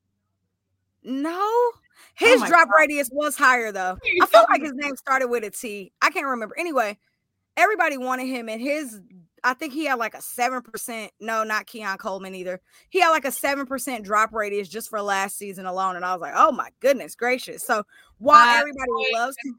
C: No, his
B: oh
C: drop
B: God.
C: radius was higher though. I felt like his name started with a T. I can't remember. Anyway, everybody wanted him, and his. I think he had like a seven percent. No, not Keon Coleman either. He had like a seven percent drop radius just for last season alone, and I was like, oh my goodness gracious! So while uh, everybody Troy loves him,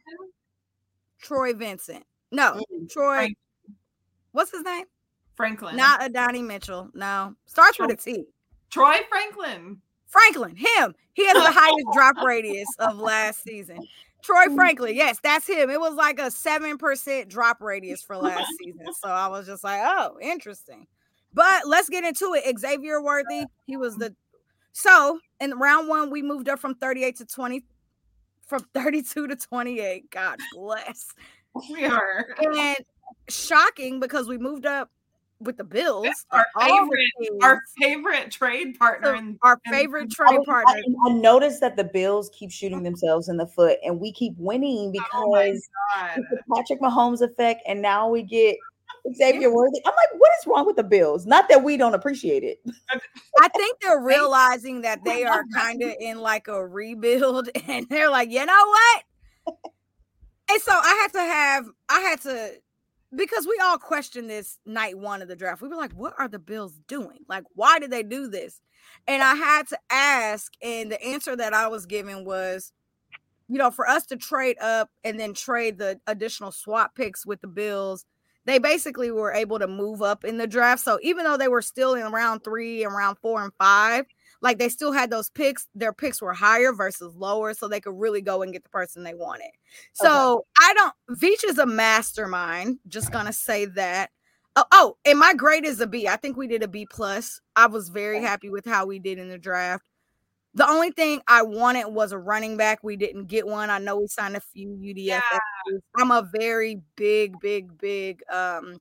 C: Troy Vincent, no, mm-hmm. Troy.
B: Frank.
C: What's his name?
B: Franklin.
C: Not Adonai Mitchell. No. Starts Troy, with a T.
B: Troy Franklin.
C: Franklin. Him. He has the highest drop radius of last season. Troy Franklin. Yes, that's him. It was like a seven percent drop radius for last season. So I was just like, oh, interesting. But let's get into it. Xavier Worthy. He was the. So in round one, we moved up from thirty-eight to twenty. From thirty-two to twenty-eight. God bless.
B: We are.
C: And shocking because we moved up with the Bills.
B: Our favorite, our favorite trade partner.
C: So
B: in,
C: our
B: in,
C: favorite trade
D: I,
C: partner.
D: I, I noticed that the Bills keep shooting themselves in the foot, and we keep winning because
B: oh
D: it's the Patrick Mahomes effect, and now we get Xavier yeah. Worthy. I'm like, what is wrong with the Bills? Not that we don't appreciate it.
C: I think they're realizing that they are kind of in like a rebuild, and they're like, you know what? And so I had to have, I had to, because we all questioned this night one of the draft. We were like, what are the Bills doing? Like, why did they do this? And I had to ask, and the answer that I was given was, you know, for us to trade up and then trade the additional swap picks with the Bills, they basically were able to move up in the draft. So even though they were still in round three and round four and five, like they still had those picks, their picks were higher versus lower, so they could really go and get the person they wanted. So okay. I don't, Veach is a mastermind, just gonna say that. Oh, oh, and my grade is a B. I think we did a B plus. I was very happy with how we did in the draft. The only thing I wanted was a running back. We didn't get one. I know we signed a few U D F F. Yeah. I'm a very big, big, big um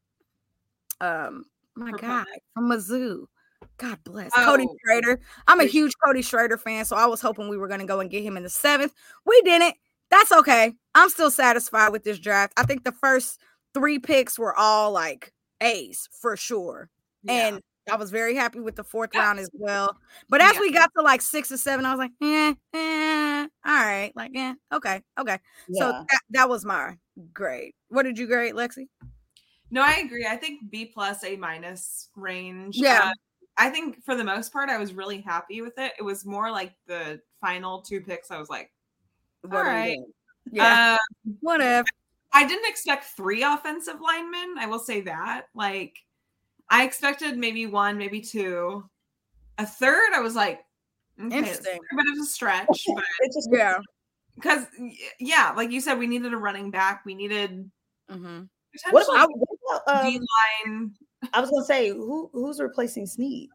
C: um my God, from Mizzou. God bless. Oh. Cody Schrader. I'm a huge Cody Schrader fan, so I was hoping we were going to go and get him in the seventh. We didn't. That's okay. I'm still satisfied with this draft. I think the first three picks were all like A's for sure. Yeah. And I was very happy with the fourth yeah. round as well. But as yeah. we got to like six or seven, I was like, eh, eh, all right. Like, yeah, okay, okay. Yeah. So that, that was my grade. What did you grade, Lexi?
B: No, I agree. I think B plus, A minus range.
C: Yeah.
B: Uh, I think for the most part, I was really happy with it. It was more like the final two picks. I was like, all what right.
C: Yeah. Um, Whatever.
B: I didn't expect three offensive linemen. I will say that. Like, I expected maybe one, maybe two. A third, I was like, okay,
C: interesting.
B: A bit of a stretch, but
D: It's just
C: Yeah.
B: because yeah, like you said, we needed a running back. We needed
C: Mm-hmm.
D: what
B: potentially
D: about, what about um,
B: D line.
D: I was gonna say who who's replacing Snead?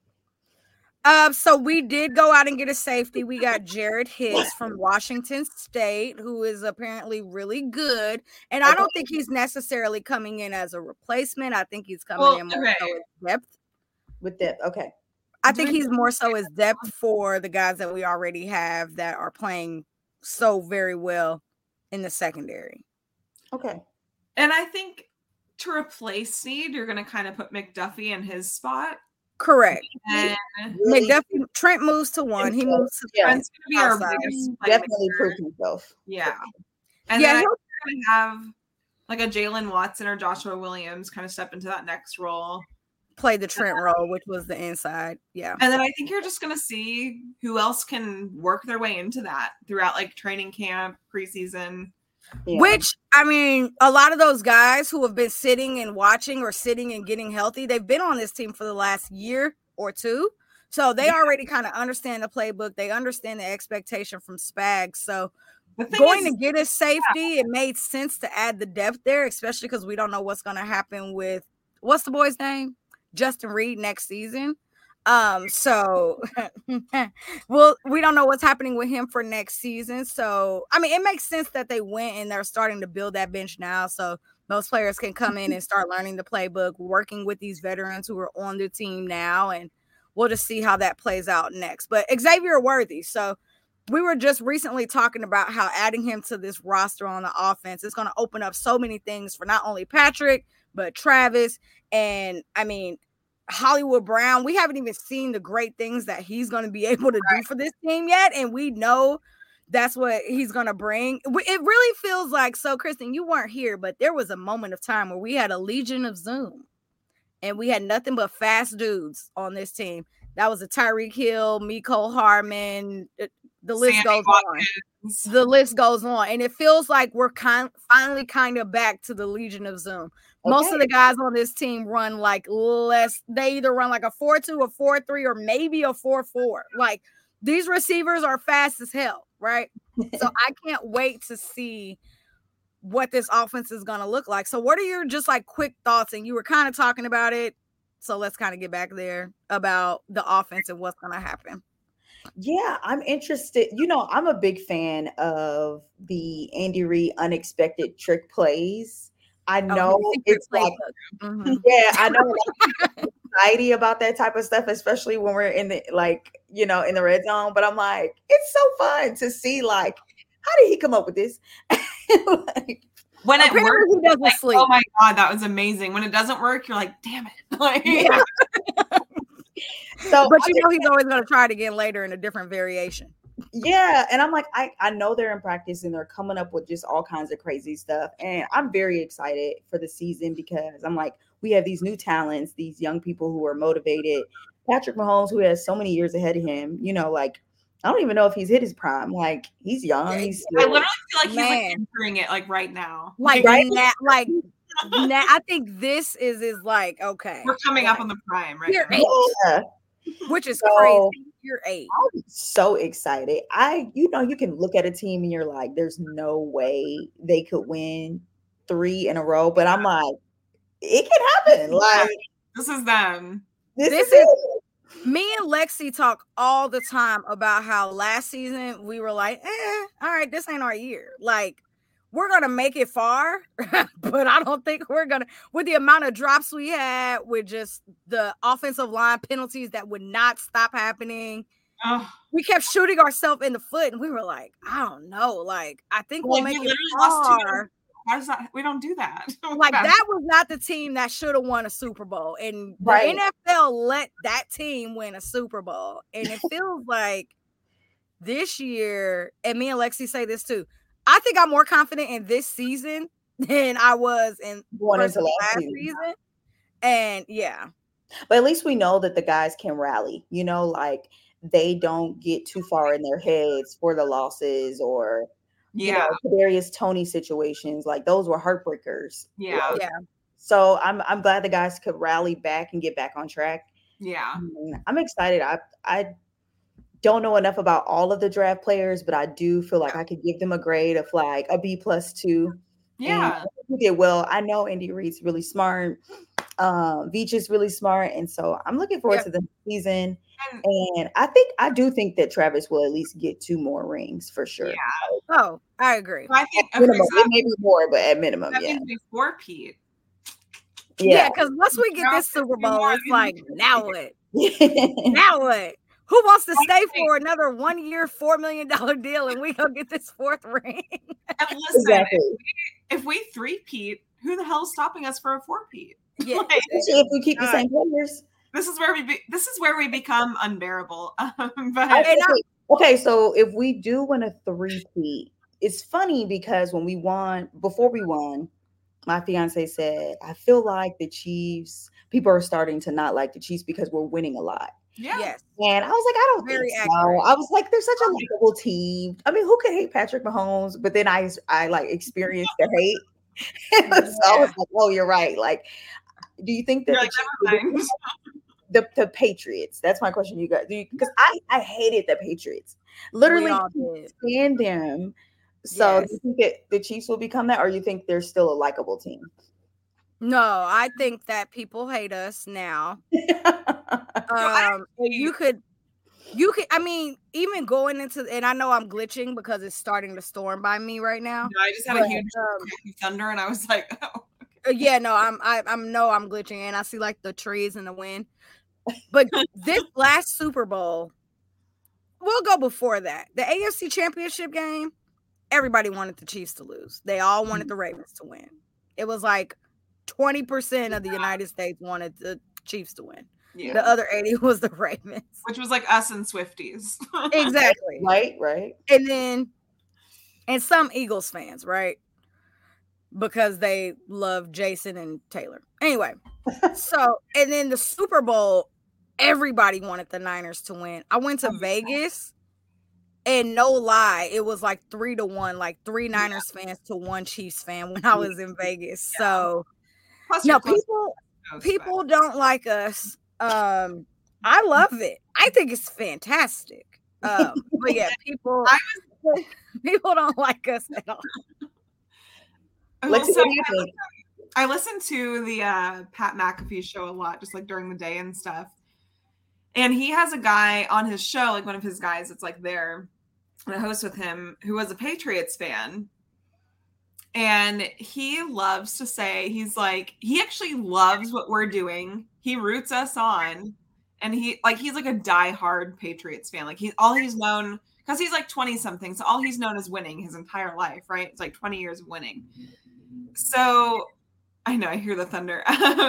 C: Uh, so we did go out and get a safety. We got Jared Hicks from Washington State, who is apparently really good. And I don't think he's necessarily coming in as a replacement. I think he's coming
B: Well,
C: in more
B: okay.
C: so as depth.
D: With that, okay.
C: I think he's more so as depth for the guys that we already have that are playing so very well in the secondary.
D: Okay.
B: And I think to replace Snead, you're going to kind of put McDuffie in his spot.
C: Correct.
B: And
D: Really,
C: McDuffie, Trent moves to one. He moves to
D: yeah,
B: Trent's going to be our
C: outside.
B: biggest
D: definitely
B: playmaker.
D: proved himself.
B: Yeah. And
C: Yeah,
B: then I
C: he'll-
B: think we're going to have like a Jalen Watson or Joshua Williams kind of step into that next role.
C: play the Trent role, which was the inside. Yeah.
B: And then I think you're just going to see who else can work their way into that throughout like training camp, preseason.
D: Yeah.
C: Which, I mean, a lot of those guys who have been sitting and watching or sitting and getting healthy, they've been on this team for the last year or two. So they
B: Yeah.
C: already kind of understand the playbook. They understand the expectation from Spags. So
B: The thing
C: going
B: is,
C: to get us safety, it made sense to add the depth there, especially because we don't know what's going to happen with, what's the boy's name? Justin Reed next season. Um, so well, we don't know what's happening with him for next season. So I mean, it makes sense that they went and they're starting to build that bench now. So most players can come in and start learning the playbook, working with these veterans who are on the team now, and we'll just see how that plays out next. But Xavier Worthy, so we were just recently talking about how adding him to this roster on the offense is going to open up so many things for not only Patrick, but Travis. And I mean, Hollywood Brown, we haven't even seen the great things that he's going to be able to do for this team yet. And we know that's what he's going to bring. It really feels like, so Kristen, you weren't here, but there was a moment of time where we had a Legion of Zoom and we had nothing but fast dudes on this team. That was a Tyreek Hill, Mecole Hardman. The list
B: Sammy
C: goes
B: Watkins.
C: on. The list goes on. And it feels like we're kind finally kind of back to the Legion of Zoom. Most
D: Okay.
C: of the guys on this team run like less. They either run like a four two, a four three, or maybe a four four. Like these receivers are fast as hell, right? So I can't wait to see what this offense is going to look like. So what are your just like quick thoughts? And you were kind of talking about it. So let's kind of get back there about the offense and what's going to happen.
D: Yeah, I'm interested. You know, I'm a big fan of the Andy Reid unexpected trick plays. I know
C: Oh,
D: it's like,
C: Mhm.
D: yeah, I know like, anxiety about that type of stuff, especially when we're in the like, you know, in the red zone. But I'm like, it's so fun to see like, how did he come up with this? Like,
B: When it
C: Apparently
B: works,
C: he doesn't
B: like,
C: sleep.
B: oh my God, that was amazing. When it doesn't work, you're like, damn it. Like,
C: Yeah.
D: so
C: But
D: I'm
C: you know he's always going to try it again later in a different variation.
D: Yeah, and I'm like, I, I know they're in practice and they're coming up with just all kinds of crazy stuff. And I'm very excited for the season because I'm like, we have these new talents, these young people who are motivated. Patrick Mahomes, who has so many years ahead of him, you know, like, I don't even know if he's hit his prime. Like, he's young. He's
B: I
D: still,
B: literally feel like he's like
C: Man.
B: entering it like right now.
C: Like,
D: Right?
C: na- like na- I think this is is like, okay.
B: We're coming up
C: like,
B: on the prime right
C: You're
B: now.
C: eight.
D: yeah,
C: Which is
D: So-
C: crazy. You're eight.
D: I'm so excited. I, you know, you can look at a team and you're like, there's no way they could win three in a row. But I'm like, it can happen. Like,
B: This is them.
D: this,
C: This
D: is,
C: is-
D: it.
C: Me and Lexi talk all the time about how last season we were like, eh, all right, this ain't our year. Like, we're gonna make it far, but I don't think we're gonna, with the amount of drops we had, with just the offensive line penalties that would not stop happening.
B: Oh,
C: We kept shooting ourselves in the foot, and we were like, I don't know. Like, I think we'll
B: like,
C: make
B: we
C: it
B: literally lost two.
C: far.
B: How does that? We don't do that.
C: Like, that was not the team that should have won a Super Bowl. And the
D: Right.
C: N F L let that team win a Super Bowl. And it feels like this year, and me and Lexi say this too, I think I'm more confident in this season than I was in
D: Going
C: versus
D: into last
C: last
D: season.
C: season. And yeah.
D: But at least we know that the guys can rally, you know, like they don't get too far in their heads for the losses or, you
B: Yeah.
D: know, various Tony situations. Like those were heartbreakers.
B: Yeah.
C: Yeah.
D: so I'm I'm glad the guys could rally back and get back on track.
B: Yeah.
D: I'm excited. I I don't know enough about all of the draft players, but I do feel like I could give them a grade of like a B plus two.
B: Yeah.
D: And did well. I know Andy Reid's really smart. Um, Veach is really smart. And so I'm looking forward
C: Yeah.
D: to the season. And I think I do think that Travis will at least get two more rings for sure.
B: Yeah.
C: Oh, I agree.
B: So I think
D: At minimum, it may be more, but at minimum,
B: that
D: yeah.
B: means before Pete.
C: Yeah, because once we get this Super Bowl, it's like, now what?
D: Yeah.
C: Now what? Who wants to stay for another one year, four million dollar deal, and we gonna get this fourth ring?
B: And listen,
D: Exactly.
B: if we, if we three-peat, who the hell's stopping us for a four-peat?
C: Yeah,
B: Like,
D: Especially if we keep the same players.
B: this is where we be, this is where we become unbearable. Um, but
D: I- okay, okay, so if we do win a three-peat, it's funny because when we won, before we won, my fiance said, I feel like the Chiefs, people are starting to not like the Chiefs because we're winning a lot.
B: yeah,
C: yes.
D: And I was like, I don't
C: Very
D: think
C: accurate.
D: so. I was like, they're such a likable team. I mean, who could hate Patrick Mahomes? But then I, I like experienced the hate. So I was like, oh, you're right. Like, do you think that
B: You're
D: the,
B: like,
D: Chiefs-
B: never mind.
D: the the Patriots? That's my question, you guys. Because I I hated the Patriots.
C: We
D: Literally
C: all did.
D: stand them. So
C: Yes.
D: do you think that the Chiefs will become that, or you think they're still a likable team?
C: No, I think that people hate us now. Um, and you could, you could. I mean, even going into, and I know I'm glitching because it's starting to storm by me right now.
B: No, I just had a
C: But,
B: huge
C: um,
B: thunder, and I was like, oh.
C: Uh, yeah, no, I'm I I'm no, I'm glitching and I see like the trees and the wind. But this last Super Bowl, we'll go before that. The A F C Championship game, everybody wanted the Chiefs to lose. They all wanted the Ravens to win. It was like twenty percent of the United States wanted the Chiefs to win.
B: Yeah.
C: The other eighty was the Ravens.
B: Which was like us and Swifties.
C: Exactly.
D: Right, right.
C: And then and some Eagles fans, right? Because they love Jason and Taylor. Anyway, so and then the Super Bowl, everybody wanted the Niners to win. I went to Vegas, and no lie, it was like three to one, like three Niners fans to one Chiefs fan when I was in Vegas.
B: Yeah.
C: So
B: Plus
C: no,
B: you're close
C: people
B: to those,
C: people don't like us. Um, I love it. I think it's fantastic. Um, but yeah, people
B: I
C: people don't like us at all.
B: but-
D: Lexi,
B: Well, so
D: what do you
B: I,
D: think?
B: I listened to the uh, Pat McAfee show a lot, just like during the day and stuff. And he has a guy on his show, like one of his guys that's like there, and a host with him, who was a Patriots fan. And he loves to say, he's like, he actually loves what we're doing. He roots us on. And he like he's like a diehard Patriots fan. Like he all he's known, because he's like twenty something. So all he's known is winning his entire life, right? It's like twenty years of winning. So I know I hear the thunder.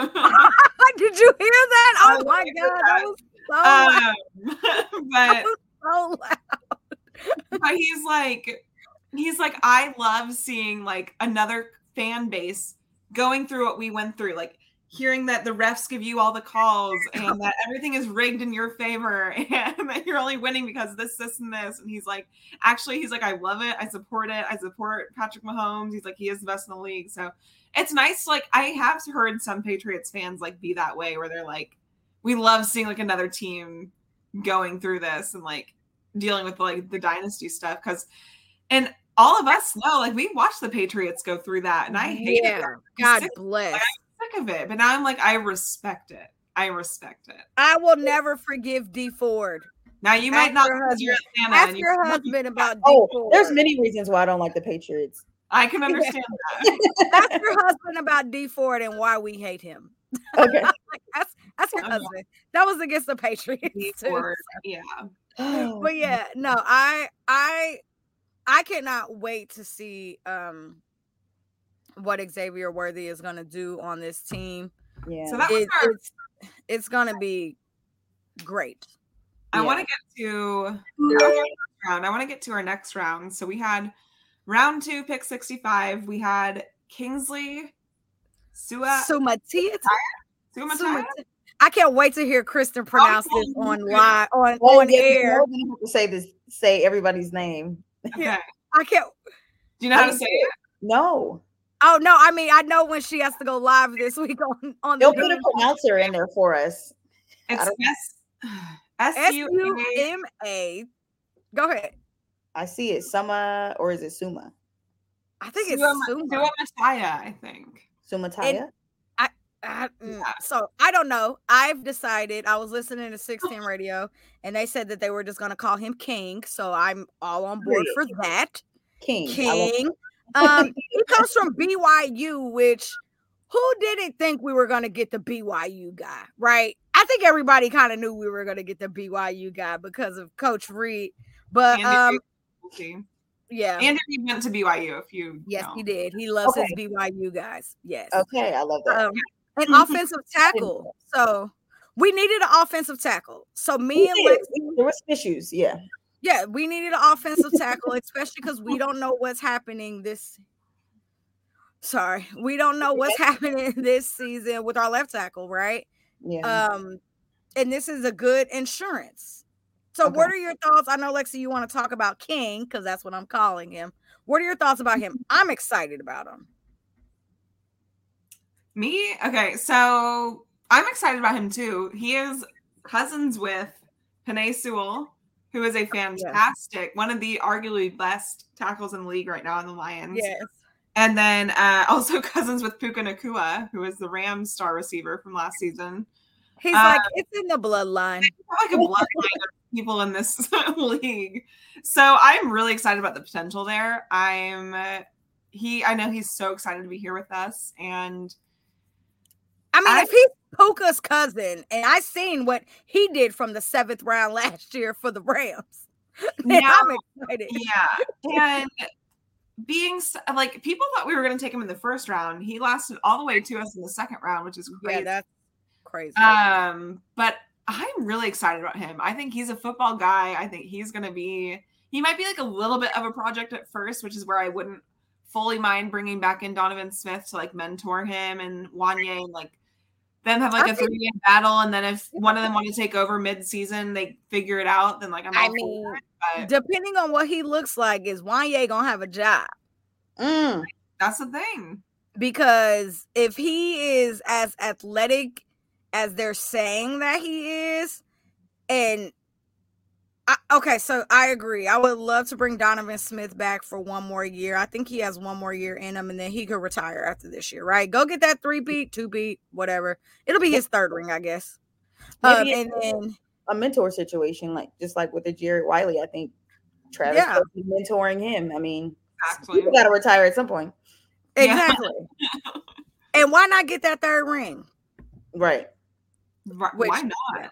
C: Did you hear that? Oh
B: I
C: my
B: heard
C: god,
B: that.
C: that was so loud.
B: um,
C: That
B: but
C: was so loud.
B: but he's like he's like I love seeing like another fan base going through what we went through, like hearing that the refs give you all the calls and that everything is rigged in your favor and that you're only winning because this, this, and this. And he's like, actually, he's like, I love it. I support it. I support Patrick Mahomes. He's like, he is the best in the league. So it's nice. Like I have heard some Patriots fans like be that way where they're like, we love seeing like another team going through this and like dealing with like the dynasty stuff. Cause, and all of us know, like we watched the Patriots go through that and I hate
C: Yeah,
B: it.
C: God
B: Sick-
C: bless.
B: sick of it, but now I'm like, I respect it. I respect it.
C: I will never forgive D Ford.
B: Now you
C: Ask
B: might not
C: your
B: because you're Atlanta.
C: Ask
B: and you-
C: your husband about D
D: Oh,
C: Ford.
D: there's many reasons why I don't like the Patriots.
B: I can understand that.
C: Ask your husband about D Ford and why we hate him.
D: Okay.
C: Like, that's that's your
B: Okay.
C: husband. That was against the Patriots too.
B: Or- yeah.
C: But yeah, no, I I I cannot wait to see um what Xavier Worthy is gonna do on this team.
D: yeah.
B: So that was
C: It,
B: our,
C: it's it's gonna be great.
B: I
D: yeah.
B: want to get to our next round. I want to get to our next round. So we had round two, pick sixty-five. We had Kingsley Sua
C: Sumatia.
B: Sumatai.
C: I can't wait to hear Kristen pronounce this on live on,
D: Oh,
C: on
D: yeah,
C: air.
D: we're gonna have to say this, say everybody's name.
B: Okay.
C: I can't.
B: Do you know how to say it?
D: No.
C: Oh no, I mean I know when she has to go live this week on on
D: They'll
C: the
D: put a pronouncer in there for us.
B: It's S
C: S
B: U
C: U M A. Go ahead.
D: I see it. Suma, or is it Suma?
C: I think it's
B: Suma
C: Suma.
B: Mataya, I think.
D: Sumataya?
C: I, I mm,
B: Yeah.
C: So I don't know. I've decided. I was listening to sixteen Radio, and they said that they were just going to call him King. So I'm all on board for that.
D: King.
C: King. Um, he comes from B Y U, which who didn't think we were going to get the B Y U guy, right? I think everybody kind of knew we were going to get the B Y U guy because of Coach Reed. But
B: Andy
C: um, yeah,
B: Andy went to B Y U. If you
C: yes,
B: know.
C: he did. He loves
D: Okay.
C: his B Y U guys. Yes.
D: Okay, I love that.
C: Um, an offensive tackle. So we needed an offensive tackle. So me and Lex,
D: there was issues. Yeah.
C: yeah, we needed an offensive tackle, especially because we don't know what's happening this. Sorry, we don't know what's happening this season with our left tackle, right?
D: Yeah.
C: Um, and this is a good insurance. So,
D: Okay.
C: what are your thoughts? I know, Lexi, you want to talk about King because that's what I'm calling him. What are your thoughts about him? I'm excited about him.
B: Me? Okay, so I'm excited about him too. He is cousins with Penei Sewell, who is a fantastic, one of the arguably best tackles in the league right now in the Lions.
C: Yes.
B: And then uh, also cousins with Puka Nacua, who is the Rams star receiver from last season.
C: He's
B: uh,
C: like, it's in the bloodline.
B: Like a bloodline of people in this league. So I'm really excited about the potential there. I'm uh, he. I know he's so excited to be here with us, and
C: I mean,
B: I,
C: if he's Puka's cousin, and I seen what he did from the seventh round last year for the Rams,
B: now,
C: I'm excited.
B: Yeah, and being like people thought we were going to take him in the first round. He lasted all the way to us in the second round, which is crazy.
C: Yeah, that's crazy.
B: Um, but I'm really excited about him. I think he's a football guy. I think he's going to be. He might be like a little bit of a project at first, which is where I wouldn't fully mind bringing back in Donovan Smith to like mentor him and Wanye and like them have like I a three game battle. And then if one of them want to take over mid season, they figure it out. Then like I'm.
C: I mean, that, depending on what he looks like, is Wanye gonna have a job?
D: Mm.
B: That's the thing.
C: Because if he is as athletic as they're saying that he is, and I, okay, so I agree. I would love to bring Donovan Smith back for one more year. I think he has one more year in him, and then he could retire after this year, right? Go get that three beat, two beat, whatever. It'll be his third ring, I guess. Um, and then
D: a mentor situation, like just like with the Jared Wiley, I think Travis
C: yeah.
D: is mentoring him. I mean,
B: exactly.
D: People got to retire at some point.
C: Exactly. Yeah. And why not get that third ring?
D: Right.
B: Right.
C: Which,
B: why not?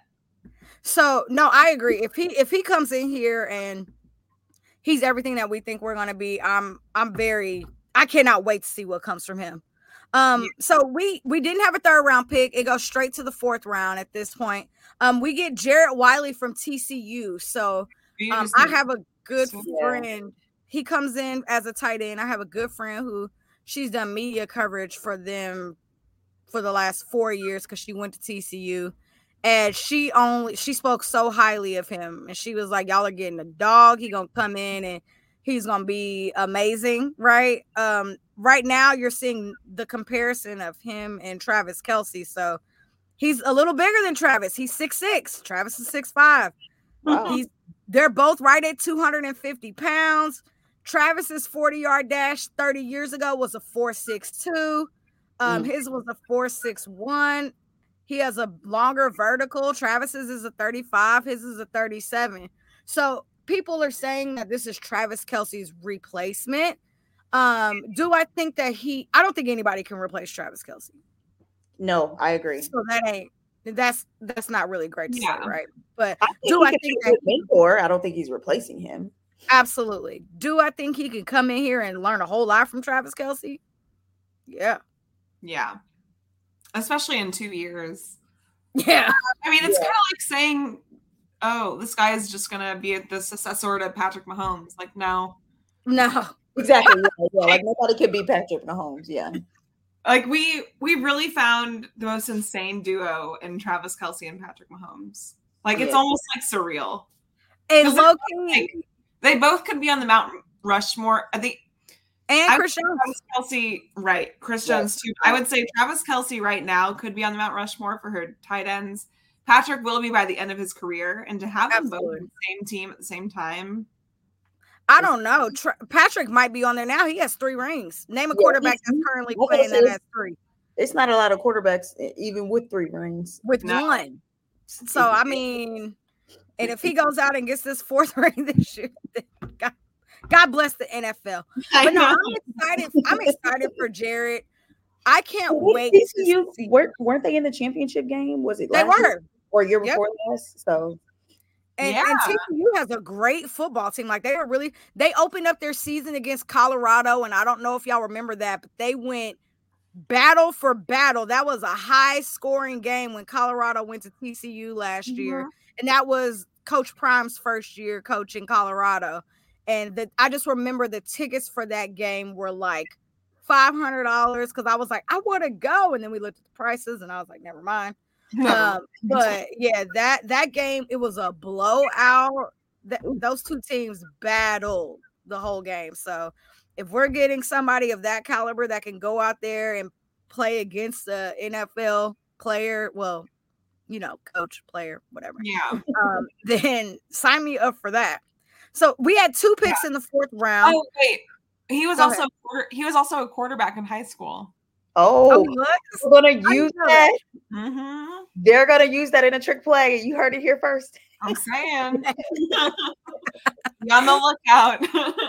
C: So no, I agree. If he if he comes in here and he's everything that we think we're gonna be, I'm I'm very I cannot wait to see what comes from him. Um, yeah. so we we didn't have a third round pick. It goes straight to the fourth round at this point. Um, we get Jared Wiley from T C U. So um, I have a good friend. He comes in as a tight end. I have a good friend who she's done media coverage for them for the last four years because she went to T C U. And she only she spoke so highly of him, and she was like, "Y'all are getting a dog. He gonna come in and he's gonna be amazing, right?" Um, right now, you're seeing the comparison of him and Travis Kelce. So he's a little bigger than Travis. He's six six. Travis is six five. Wow. He's they're both right at two hundred fifty pounds. Travis's forty yard dash thirty years ago was a four six two. Um, mm. His was a four six one. He has a longer vertical. Travis's is a thirty-five. His is a thirty-seven. So people are saying that this is Travis Kelce's replacement. Um, do I think that he – I don't think anybody can replace Travis Kelce.
D: No, I agree.
C: So that ain't – that's that's not really great to
B: yeah.
C: say, right? But
D: I think
C: do I think that –
D: mentor, I don't think he's replacing him.
C: Absolutely. Do I think he can come in here and learn a whole lot from Travis Kelce? Yeah.
B: Yeah. Especially in two years.
C: Yeah.
B: I mean, it's
D: yeah.
B: kind of like saying, oh, this guy is just going to be the successor to Patrick Mahomes. Like, no.
C: No.
D: Exactly. Yeah, yeah. Like, nobody could be Patrick Mahomes. Yeah.
B: Like, we we really found the most insane duo in Travis Kelce and Patrick Mahomes. Like, it's yeah. almost like surreal.
C: And low
B: like, they both could be on the Mount Rushmore. I think
C: And Chris Jones.
B: Travis Kelce, right. Chris Jones, too. I would say Travis Kelce right now could be on the Mount Rushmore for her tight ends. Patrick will be by the end of his career. And to have them both on the same team at the same time.
C: I don't know. Tra- Patrick might be on there now. He has three rings. Name a yeah, quarterback that's currently playing that has three.
D: It's not a lot of quarterbacks, even with three rings.
C: With no. one. So, I mean, and if he goes out and gets this fourth ring this year, God, God bless the N F L. But no, I'm excited. I'm excited for Jared. I can't well, wait.
D: To see. Weren't, weren't they in the championship game? Was it last
C: they were.
D: Year or year before yep. last? So,
C: and, yeah. and T C U has a great football team. Like they were really, they opened up their season against Colorado, and I don't know if y'all remember that, but they went battle for battle. That was a high scoring game when Colorado went to T C U last mm-hmm. year, and that was Coach Prime's first year coaching Colorado. And the, I just remember the tickets for that game were like five hundred dollars because I was like, I want to go. And then we looked at the prices and I was like, never mind. No. Um, but yeah, that that game, it was a blowout. That, those two teams battled the whole game. So if we're getting somebody of that caliber that can go out there and play against the N F L player, well, you know, coach, player, whatever.
B: Yeah.
C: Um, then sign me up for that. So we had two picks yeah. in the fourth round.
B: Oh wait, he was Go also ahead. he was also a quarterback in high school.
D: Oh, oh we're gonna use that.
B: Mm-hmm.
D: They're gonna use that in a trick play. You heard it here first.
B: I'm saying. Be on the lookout.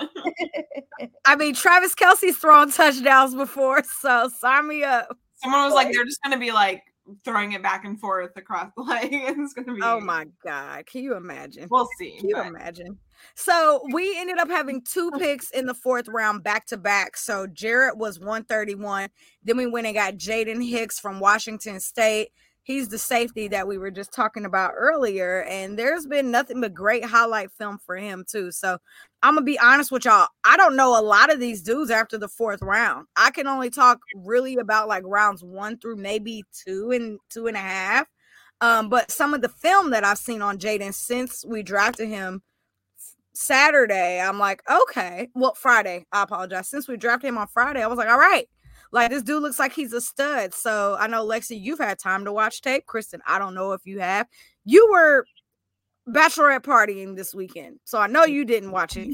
C: I mean, Travis Kelce's thrown touchdowns before, so sign me up.
B: Someone was like, they're just gonna be like throwing it back and forth across the leg. It's gonna be.
C: Oh my God! Can you imagine?
B: We'll see.
C: Can you but... imagine? So we ended up having two picks in the fourth round back to back. So Jarrett was one thirty-one. Then we went and got Jaden Hicks from Washington State. He's the safety that we were just talking about earlier. And there's been nothing but great highlight film for him too. So I'm going to be honest with y'all. I don't know a lot of these dudes after the fourth round. I can only talk really about like rounds one through maybe two and two and a half. Um, but some of the film that I've seen on Jaden since we drafted him Saturday, I'm like, okay. Well, Friday, I apologize. Since we drafted him on Friday, I was like, all right. Like, this dude looks like he's a stud. So I know, Lexi, you've had time to watch tape. Kristen, I don't know if you have. You were bachelorette partying this weekend, so I know you didn't watch it.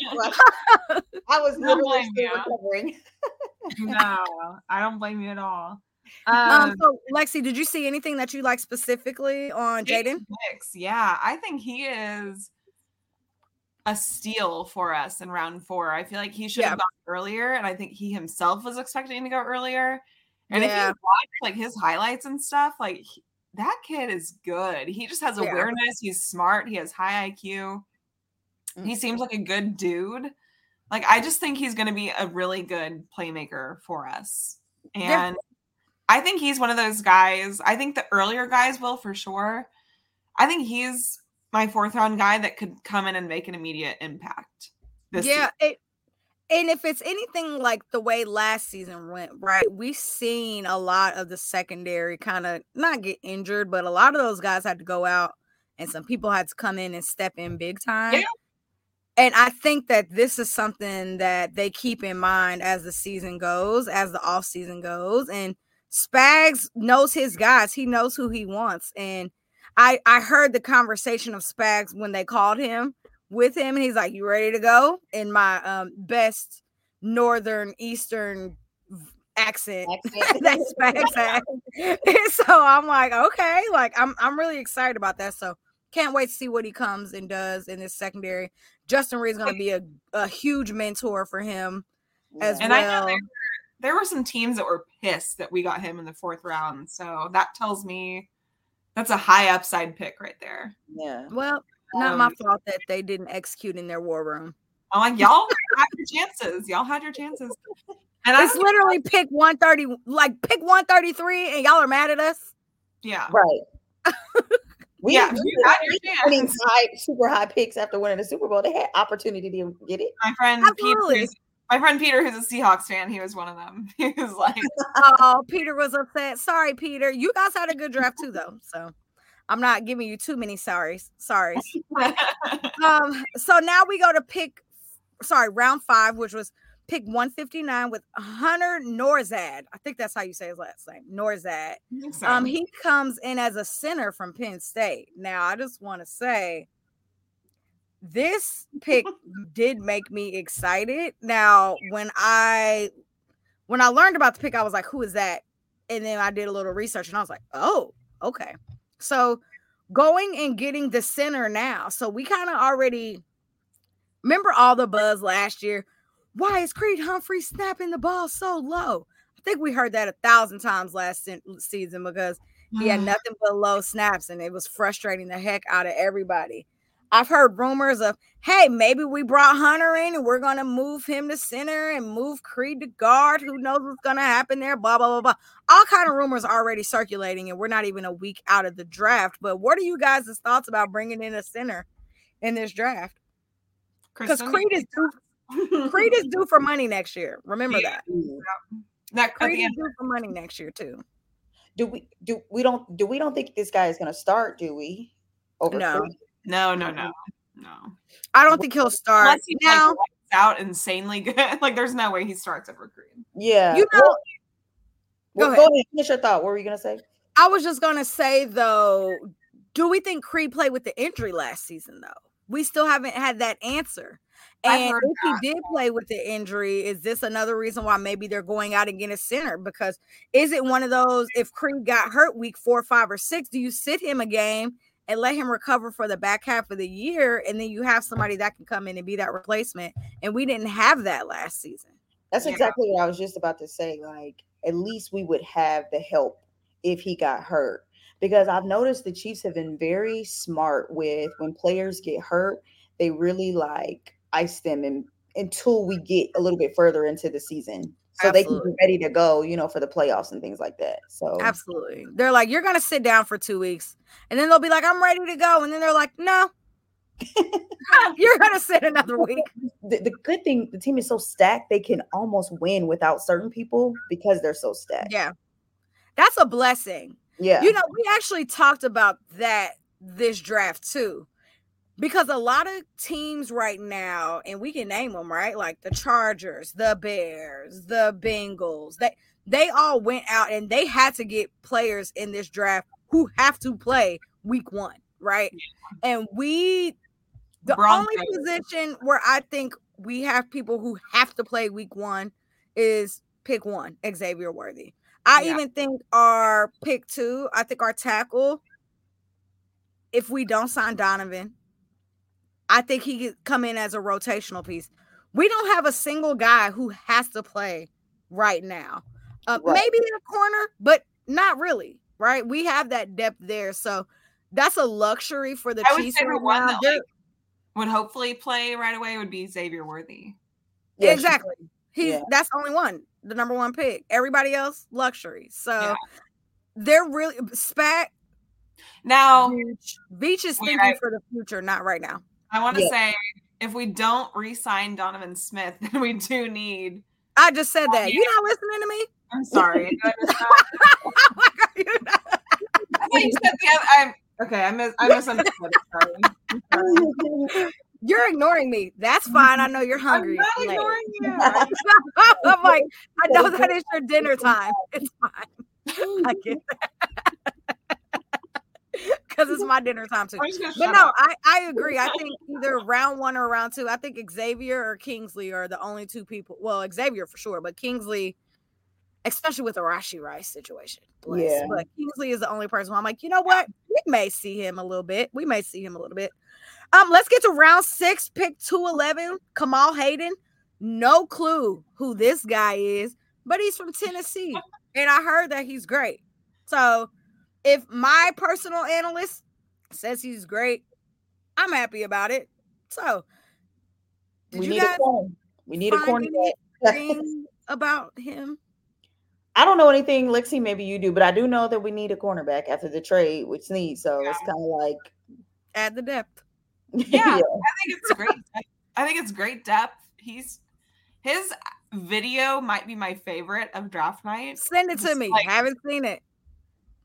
D: I was literally still recovering.
B: No, I don't blame you at all.
C: Um, um, so, Lexi, did you see anything that you like specifically on Jaden?
B: Yeah, I think he is a steal for us in round four. I feel like he should have yeah. gone earlier, and I think he himself was expecting to go earlier. And yeah. if you watch like his highlights and stuff, like he, that kid is good. He just has awareness. Yeah. He's smart. He has high I Q. Mm-hmm. He seems like a good dude. Like, I just think he's going to be a really good playmaker for us. And yeah. I think he's one of those guys. I think the earlier guys will for sure. I think he's my fourth round guy that could come in and make an immediate impact. This
C: yeah. It, and if it's anything like the way last season went, right, we've seen a lot of the secondary kind of not get injured, but a lot of those guys had to go out and some people had to come in and step in big time.
B: Yeah.
C: And I think that this is something that they keep in mind as the season goes, as the off season goes. And Spags knows his guys. He knows who he wants. And I, I heard the conversation of Spags when they called him with him, and he's like, "You ready to go?" In my um, best northern eastern accent, accent. that Spags had. And so I'm like, okay, like I'm I'm really excited about that. So can't wait to see what he comes and does in this secondary. Justin Reed's going to be a, a huge mentor for him as
B: and
C: well.
B: I know there, there were some teams that were pissed that we got him in the fourth round. So that tells me that's a high upside pick right there.
D: Yeah.
C: Well, not um, my fault that they didn't execute in their war room.
B: I'm like, y'all had your chances. Y'all had your chances.
C: And it's literally pick one thirty, like pick one thirty-three, and y'all are mad at us.
B: Yeah.
D: Right. We
B: yeah, you had your chance.
D: High, super high picks after winning the Super Bowl. They had opportunity to get it.
B: My friend
C: Absolutely.
B: Peter, my friend Peter, who's a Seahawks fan, he was one of them. He was like,
C: "Oh, Peter was upset. Sorry, Peter. You guys had a good draft too, though. So I'm not giving you too many sorries. Sorries." um. So now we go to pick. Sorry, round five, which was pick one fifty-nine with Hunter Norzad. I think that's how you say his last name, Norzad.
B: So.
C: Um, he comes in as a center from Penn State. Now, I just want to say this pick did make me excited. Now, when I when I learned about the pick, I was like, who is that? And then I did a little research and I was like, oh, okay. So going and getting the center now. So we kind of already remember all the buzz last year. Why is Creed Humphrey snapping the ball so low? I think we heard that a thousand times last season because he had nothing but low snaps and it was frustrating the heck out of everybody. I've heard rumors of, hey, maybe we brought Hunter in and we're going to move him to center and move Creed to guard. Who knows what's going to happen there? Blah, blah, blah, blah. All kind of rumors already circulating and we're not even a week out of the draft. But what are you guys' thoughts about bringing in a center in this draft? Because Creed is due, Creed is due for money next year. Remember yeah. that.
B: That
C: Creed is due for money next year too.
D: Do we do we don't do we don't think this guy is going to start? Do we? Over
C: no.
D: Creed?
B: No, no, no, no.
C: I don't think he'll start.
B: Unless he
C: now,
B: like, out insanely good. Like, there's no way he starts over Creed.
D: Yeah.
C: You know.
D: Well,
C: go,
D: well,
C: ahead.
D: go ahead. Finish your thought. What were you gonna say?
C: I was just gonna say though, do we think Creed played with the injury last season though? We still haven't had that answer. And if that. he did play with the injury, is this another reason why maybe they're going out and getting a center? Because is it one of those, if Creed got hurt week four, five, or six, do you sit him a game and let him recover for the back half of the year, and then you have somebody that can come in and be that replacement? And we didn't have that last season.
D: That's exactly yeah. what I was just about to say. Like, at least we would have the help if he got hurt. Because I've noticed the Chiefs have been very smart with when players get hurt, they really like ice them in, until we get a little bit further into the season. So Absolutely. They can be ready to go, you know, for the playoffs and things like that. So
C: Absolutely. They're like, you're going to sit down for two weeks. And then they'll be like, I'm ready to go. And then they're like, no, you're going to sit another week.
D: The, the good thing, the team is so stacked, they can almost win without certain people because they're so stacked.
C: Yeah. That's a blessing.
D: Yeah.
C: You know, we actually talked about that this draft too. Because a lot of teams right now, and we can name them, right? Like the Chargers, the Bears, the Bengals, they they all went out and they had to get players in this draft who have to play week one, right? And we, the Broncos. Only position where I think we have people who have to play week one is pick one, Xavier Worthy. I yeah. even think our pick two, I think our tackle, if we don't sign Donovan, I think he could come in as a rotational piece. We don't have a single guy who has to play right now. Uh, right. Maybe in a corner, but not really, right? We have that depth there. So that's a luxury for the
B: I
C: Chiefs.
B: I would say the one that like, would hopefully play right away would be Xavier Worthy.
C: Yeah, exactly. He's yeah. That's the only one, the number one pick. Everybody else, luxury. So yeah. they're really Spack.
B: Now,
C: Veach, Veach is thinking I, for the future, not right now.
B: I want to
D: yeah.
B: say, if we don't re-sign Donovan Smith, then we do need.
C: I just said that. You not listening to me?
B: I'm sorry. I thought you said the other. I'm okay. I miss. I misunderstood. Sorry. I'm sorry.
C: You're ignoring me. That's fine. I know you're hungry.
B: I'm not ignoring you.
C: I'm like, I know that is your dinner time. It's fine. I get that. Because it's my dinner time too. But no, I, I agree. I think either round one or round two, I think Xavier or Kingsley are the only two people. Well, Xavier for sure, but Kingsley, especially with the Rashee Rice situation. Bless.
D: Yeah.
C: But Kingsley is the only person where I'm like, you know what? We may see him a little bit. We may see him a little bit. Um, let's get to round six, pick two eleven, Kamal Hayden. No clue who this guy is, but he's from Tennessee. And I heard that he's great. So if my personal analyst says he's great, I'm happy about it. So, did
D: we
C: you
D: need
C: guys
D: a corner. We need a corner
C: about him?
D: I don't know anything, Lexi. Maybe you do, but I do know that we need a cornerback after the trade with Snead. So yeah. It's kind of like
C: add the depth.
B: Yeah, yeah, I think it's great. I think it's great depth. He's his video might be my favorite of draft night.
C: Send it to
B: Just
C: me.
B: Like,
C: I haven't seen it.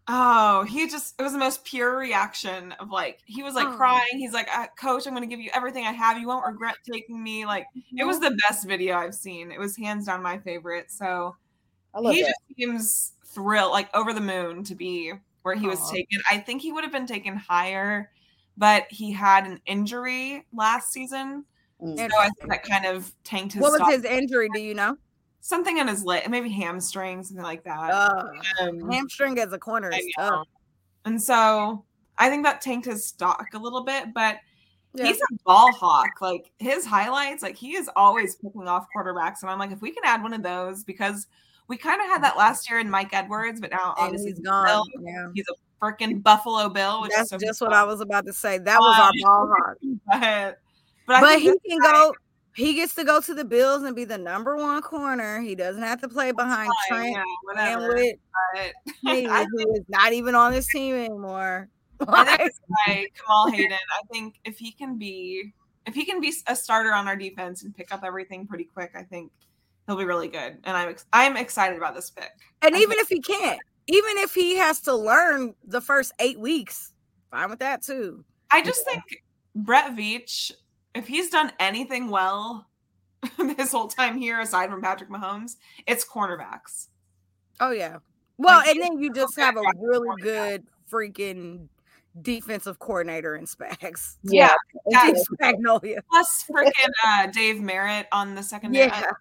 B: Oh, he just, it was the most pure reaction of like, he was like
C: Oh.
B: crying. He's like, uh, Coach, I'm going to give you everything I have. You won't regret taking me. Like, it was the best video I've seen. It was hands down my favorite. So
D: I love
B: he
D: that.
B: just seems thrilled, like over the moon to be where he was
C: Aw.
B: taken. I think he would have been taken higher, but he had an injury last season.
D: Mm.
B: So I think that kind of tanked his
C: What was
B: stock.
C: his injury? Do you know?
B: Something in his leg, maybe hamstring, something like that.
C: Uh,
B: Um,
C: hamstring as a corner
B: I
C: is
B: know.
C: tough.
B: And so I think that tanked his stock a little bit, but
C: Yeah.
B: he's a ball hawk. Like his highlights, like he is always picking off quarterbacks. And I'm like, if we can add one of those, because we kind of had that last year in Mike Edwards, but now
C: And
B: obviously
C: he's gone.
B: Bill,
C: Yeah.
B: he's a freaking Buffalo Bill. Which
C: That's
B: is so
C: just what I was about to say. That was
B: Uh,
C: our ball hawk.
B: But, but, I
C: But
B: think
C: he
B: this
C: can
B: guy-
C: go. He gets to go to the Bills and be the number one corner. He doesn't have to play behind
B: fine,
C: Trent
B: yeah,
C: and
B: whatever.
C: with
B: But
C: me,
B: I
C: who is not even on this team anymore.
B: I think this guy, Kamal Hayden, I think if he can be if he can be a starter on our defense and pick up everything pretty quick, I think he'll be really good. And I'm ex- I'm excited about this pick.
C: And
B: I
C: even
B: think-
C: if he can't, even if he has to learn the first eight weeks, fine with that too.
B: I just think Brett Veach, if he's done anything well this whole time here, aside from Patrick Mahomes, it's cornerbacks.
C: Oh yeah. Well,
B: Like,
C: and then you just have a
B: back
C: really
B: cornerback.
C: good freaking defensive coordinator in Spags.
D: Yeah.
B: Yeah.
C: In Spagnolia.
B: Plus freaking uh, Dave Merritt on the secondary.
C: Yeah.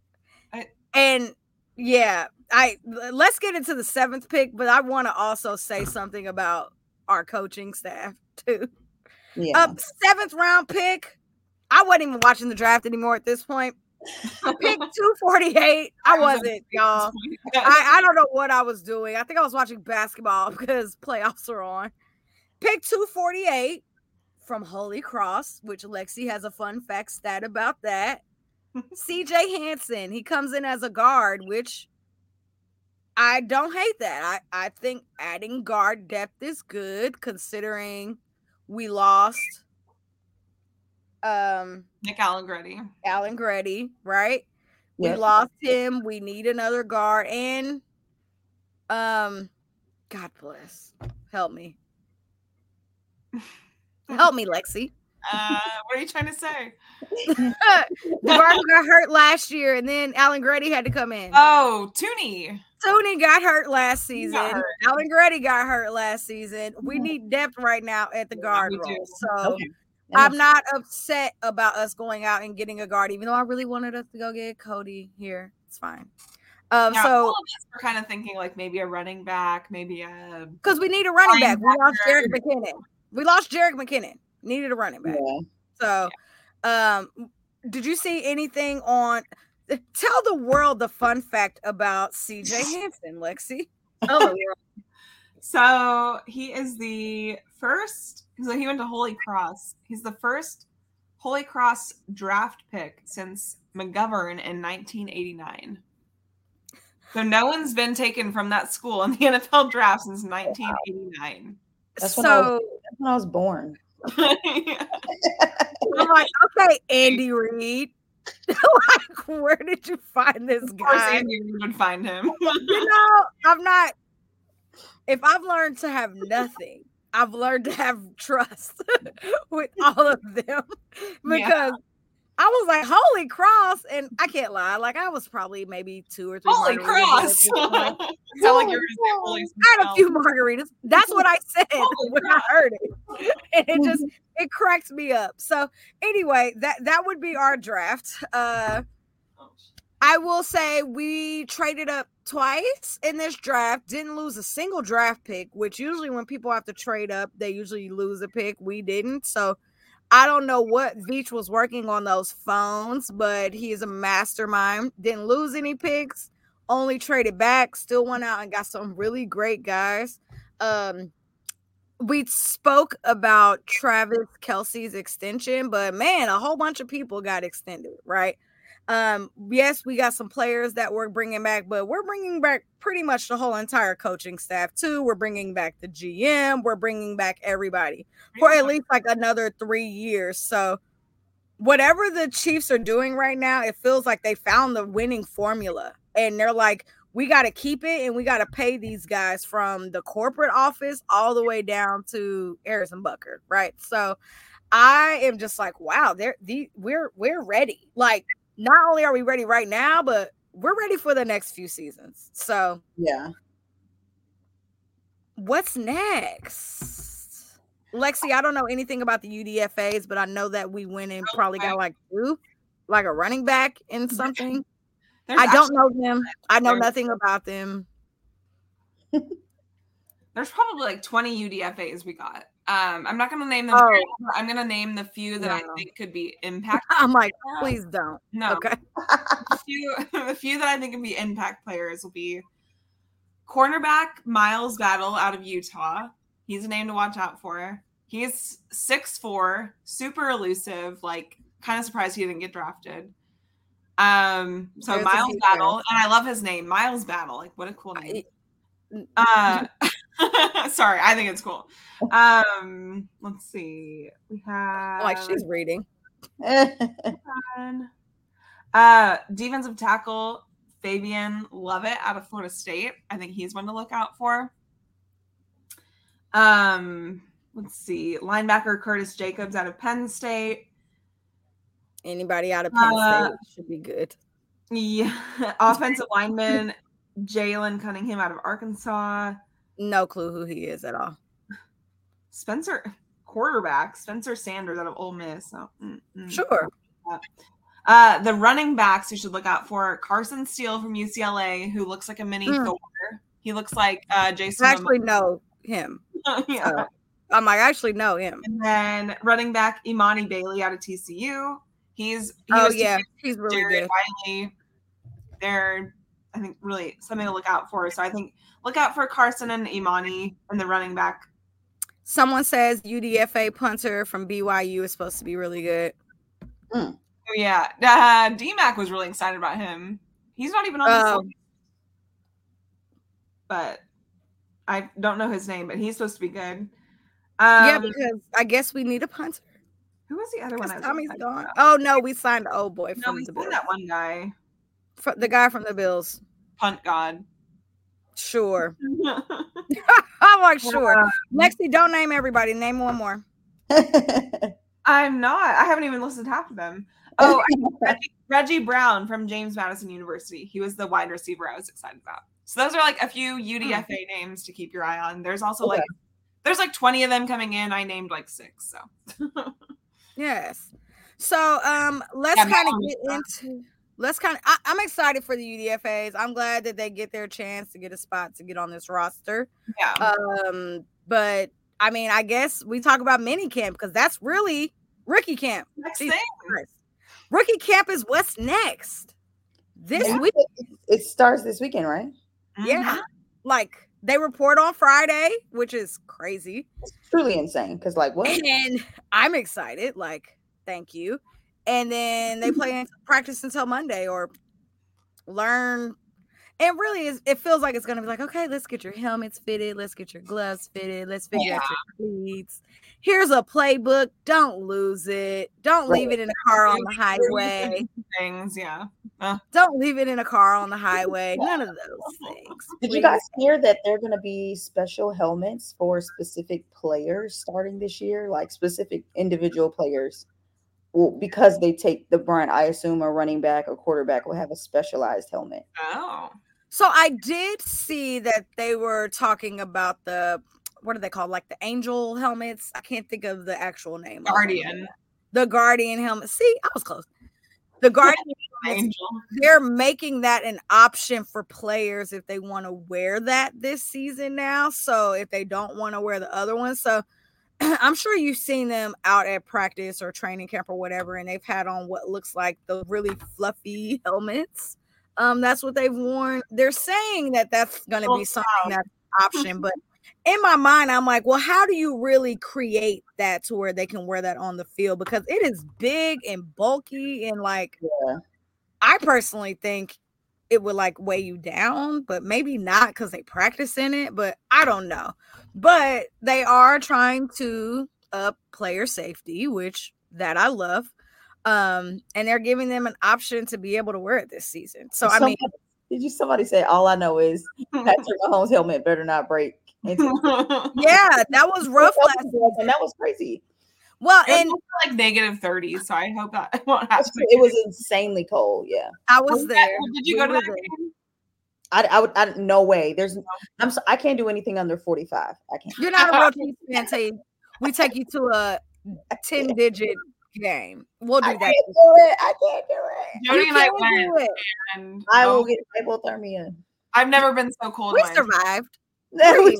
B: I-
C: And yeah, I let's get into the seventh pick, but I want to also say something about our coaching staff too.
D: Yeah.
C: Up seventh round pick. I wasn't even watching the draft anymore at this point. Pick two forty-eight. I wasn't, y'all. I, I don't know what I was doing. I think I was watching basketball because playoffs are on. Pick two forty-eight from Holy Cross, which Lexi has a fun fact stat about that. C J Hansen, he comes in as a guard, which I don't hate that. I, I think adding guard depth is good considering we lost um
B: Nick Allegretti.
C: Alan Grady, right? We
D: Yep.
C: lost him. We need another guard. And um, God bless. Help me. Help me, Lexi.
B: Uh, what are you trying to say?
C: DeVarco got hurt last year, and then Alan Grady had to come in.
B: Oh, Tooney.
C: Tony got hurt last
B: He
C: season.
B: got hurt.
C: Alan Grady got hurt last season. We need depth right now at the
B: Yeah,
C: guard
B: we do.
C: role. So
D: Okay.
C: I'm not upset about us going out and getting a guard, even though I really wanted us to go get Cody here. It's fine. Um,
B: Yeah, all
C: so
B: of us were kind of thinking like maybe a running back, maybe a
C: because we need a running back, we lost
B: Linebacker.
C: Jerick McKinnon. We lost Jerick McKinnon. Needed a running back.
D: Yeah.
C: So, um, did you see anything on? Tell the world the fun fact about C J Hansen, Lexi.
B: Oh, yeah. So he is the first. So he went to Holy Cross. He's the first Holy Cross draft pick since McGovern in nineteen eighty-nine. So no one's been taken from that school in the N F L draft since nineteen eighty-nine.
D: That's when, I was,
C: So
D: that's when I was born.
C: I'm like, okay, Andy Reid. Like, where did you find this
B: Of course,
C: guy?
B: Andy would find him.
C: You know, I'm not. If I've learned to have nothing, I've learned to have trust with all of them because I was like, Holy Cross, and I can't lie, like I was probably maybe two or three.
B: Holy
C: margaritas
B: Cross!
C: at this point.
B: Sound like you're gonna say holy
C: I had a
B: smell.
C: few margaritas. That's what I said
B: Holy
C: when I heard it, and it just it cracked me up. So anyway, that that would be our draft. Uh, I will say we traded up twice in this draft, didn't lose a single draft pick, which usually when people have to trade up, they usually lose a pick. We didn't. So I don't know what Veach was working on those phones, but he is a mastermind. Didn't lose any picks, only traded back, still went out and got some really great guys. Um, we spoke about Travis Kelce's extension, but man, a whole bunch of people got extended, right? Um, yes, we got some players that we're bringing back, but we're bringing back pretty much the whole entire coaching staff too. We're bringing back the G M. We're bringing back everybody for at least like another three years. So whatever the Chiefs are doing right now, it feels like they found the winning formula and they're like, we got to keep it, and we got to pay these guys from the corporate office all the way down to Harrison Butker, right? So I am just like, wow, they're the we're we're ready. Like, not only are we ready right now, but we're ready for the next few seasons. So
D: yeah.
C: What's next? Lexi, I don't know anything about the U D F As, but I know that we went and probably got like two, like a running back in something. There's I don't know them. I know nothing about them.
B: There's probably like twenty U D F As we got. Um, I'm not going to name them.
C: Oh.
B: I'm going to name the few that no. I think could be impact.
C: I'm like, please don't.
B: No.
C: Okay.
B: the, few, the few that I think could be impact players will be cornerback Miles Battle out of Utah. He's a name to watch out for. He's six foot four, super elusive, like kind of surprised he didn't get drafted. Um, so There's Miles Battle, and I love his name, Miles Battle. Like, what a cool name. Uh, sorry, I think it's cool. Um, let's see. We have
C: like she's reading.
B: uh, defensive tackle Fabian Lovett out of Florida State. I think he's one to look out for. Um, let's see. Linebacker Curtis Jacobs out of Penn State.
C: Anybody out of Penn uh, State should be good.
B: Yeah. Offensive lineman Jalen Cunningham out of Arkansas.
C: No clue who he is at all.
B: Spencer, quarterback Spencer Sanders out of Ole Miss. So, mm, mm,
C: sure.
B: Uh, the running backs you should look out for: Carson Steele from U C L A, who looks like a mini mm. Thor. He looks like uh, Jason.
C: I actually Momoa. know him.
B: yeah.
C: So, I'm like, I actually know him.
B: And then running back Imani Bailey out of T C U. He's he
C: oh yeah, he's really Jared
B: good. Wiley. They're I think really something to look out for. So I think look out for Carson and Imani and the running back.
C: Someone says U D F A punter from B Y U is supposed to be really good.
B: Mm. Oh yeah, uh, D-Mac was really excited about him. He's not even on the
C: um,
B: list, but I don't know his name. But he's supposed to be good. Um,
C: yeah, because I guess we need a punter.
B: Who was the other one?
C: Tommy's gone. Oh no, we signed the old boy
B: no,
C: from
B: we
C: the
B: signed
C: Bills.
B: that one guy,
C: For, the guy from the Bills.
B: Punt God.
C: Sure. I'm like sure. Um, Lexi, don't name everybody. Name one more.
B: I'm not. I haven't even listened to half of them. Oh, Reggie, Reggie Brown from James Madison University. He was the wide receiver I was excited about. So those are like a few U D F A names to keep your eye on. There's also okay. like there's like twenty of them coming in. I named like six. So
C: yes. So um, let's yeah, kind of get into. Let's kind of. I, I'm excited for the U D F As. I'm glad that they get their chance to get a spot to get on this roster.
B: Yeah.
C: Um, but I mean, I guess we talk about mini camp because that's really rookie camp.
B: Next thing.
C: Rookie camp is what's next. This
D: and
C: week
D: it starts this weekend, right?
C: Yeah.
B: Mm-hmm.
C: Like they report on Friday, which is crazy.
D: It's truly insane. Because like what?
C: And I'm excited. Like, thank you. And then they play practice until Monday or learn. It really is. It feels like it's going to be like, okay, let's get your helmets fitted. Let's get your gloves fitted. Let's figure
B: yeah.
C: out your cleats. Here's a playbook. Don't lose it. Don't leave it in a car on the highway.
B: Things, yeah. Uh.
C: Don't leave it in a car on the highway. None of those things.
D: Did please. You guys hear that there are going to be special helmets for specific players starting this year? Like specific individual players. Well, because they take the brunt, I assume a running back or quarterback will have a specialized helmet.
B: Oh.
C: So I did see that they were talking about the, what are they called? Like the angel helmets. I can't think of the actual name.
B: Guardian.
C: The Guardian helmet. See, I was close. The Guardian helmets, they're making that an option for players if they want to wear that this season now. So if they don't want to wear the other one. So I'm sure you've seen them out at practice or training camp or whatever, and they've had on what looks like the really fluffy helmets. Um, that's what they've worn. They're saying that that's going to oh, be something wow. that's an option, but in my mind, I'm like, well, how do you really create that to where they can wear that on the field? Because it is big and bulky, and like,
D: yeah.
C: I personally think it would like weigh you down, but maybe not because they practice in it, but I don't know. But they are trying to up player safety, which that I love. Um, and they're giving them an option to be able to wear it this season. So, I mean,
D: Did you? Somebody say, all I know is Patrick Mahomes' helmet better not break.
C: Yeah, that was rough last season.
D: And that was crazy.
C: Well,
B: It
C: and
B: was like negative thirty, so I hope that won't happen.
D: It was insanely cold. Yeah,
C: I was there.
B: Did you
C: We
B: go to
C: were
B: that
C: there.
B: game?
D: I, I would. I, no way. There's. I'm. So, I can't do anything under forty-five. I can't.
C: You're not a real Chiefs fan, T. We take you to a ten-digit game. We'll do
D: I
C: that.
D: can't do it. I can't do it.
B: Jody
C: You
B: and I
C: can do
B: went,
C: it.
B: and
D: I will
B: oh,
D: get hypothermia.
B: I've never been so cold.
C: We
B: in my
C: survived.
D: That was-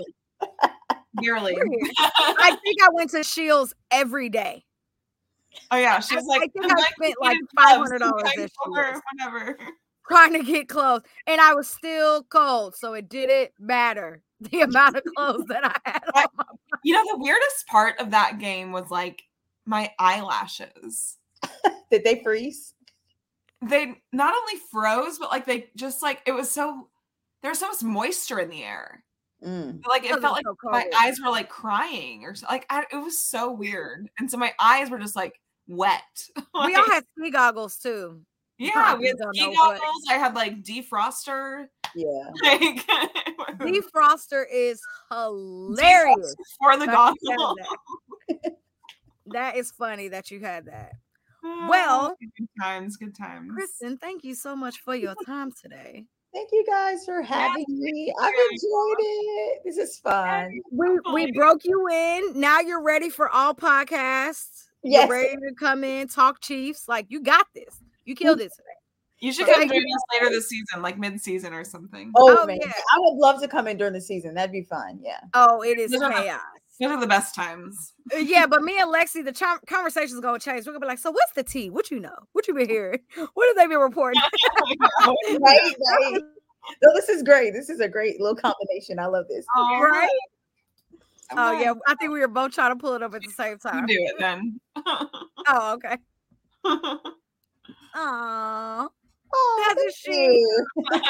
B: Barely.
C: I think I went to Shields every day.
B: Oh yeah, she was
C: I- I
B: like,
C: think I
B: "Like,
C: spent
B: we
C: like
B: needed
C: five
B: gloves,
C: hundred dollars
B: like,
C: this
B: or
C: year
B: whatever."
C: trying to get clothes, and I was still cold, so it didn't matter the amount of clothes that I had on my
B: You know, the weirdest part of that game was like my eyelashes.
D: Did they freeze?
B: They not only froze, but like they just like it was so there was so much moisture in the air.
D: Mm.
B: Like it
C: Because
B: felt like
C: it's so
B: my
C: cold.
B: eyes were like crying or so, like I, it was so weird, and so my eyes were just like wet.
C: We
B: Like,
C: all had ski goggles too.
B: yeah,
C: probably
B: we had
C: don't
B: ski
C: know what-
B: goggles. I had like defroster.
D: Yeah.
B: Like
C: Defroster is hilarious.
B: for the
C: That you
B: goggles.
C: had that. That is funny that you had that. Well,
B: good times, good times.
C: Kristen, thank you so much for your time today.
D: Thank you guys for having me. I've enjoyed it. This is fun.
C: We we broke you in. Now you're ready for all podcasts.
D: Yes.
C: You're ready to come in, talk Chiefs. Like you got this. You killed it today.
B: You should
C: So
B: come
C: thank
B: join
C: you
B: us later this season, like mid-season or something.
D: Oh,
C: Oh,
D: man.
C: yeah.
D: I would love to come in during the season. That'd be fun. Yeah.
C: Oh, it is
B: Those are the-
C: chaos.
B: Those are the best times.
C: Uh, Yeah, but me and Lexi, the ch- conversation's gonna change. We're gonna be like, so what's the tea? What you know? What you been hearing? What have they been reporting?
D: Right, right. No, this is great. This is a great little combination. I love this.
B: All
C: Right?
B: I'm
C: Oh
B: glad
C: yeah, I think we were both trying to pull it up at the same
B: you
C: time.
B: do it then.
C: Oh, okay. Aw.
D: Oh,
C: That's a
D: thank
C: shame.
D: you.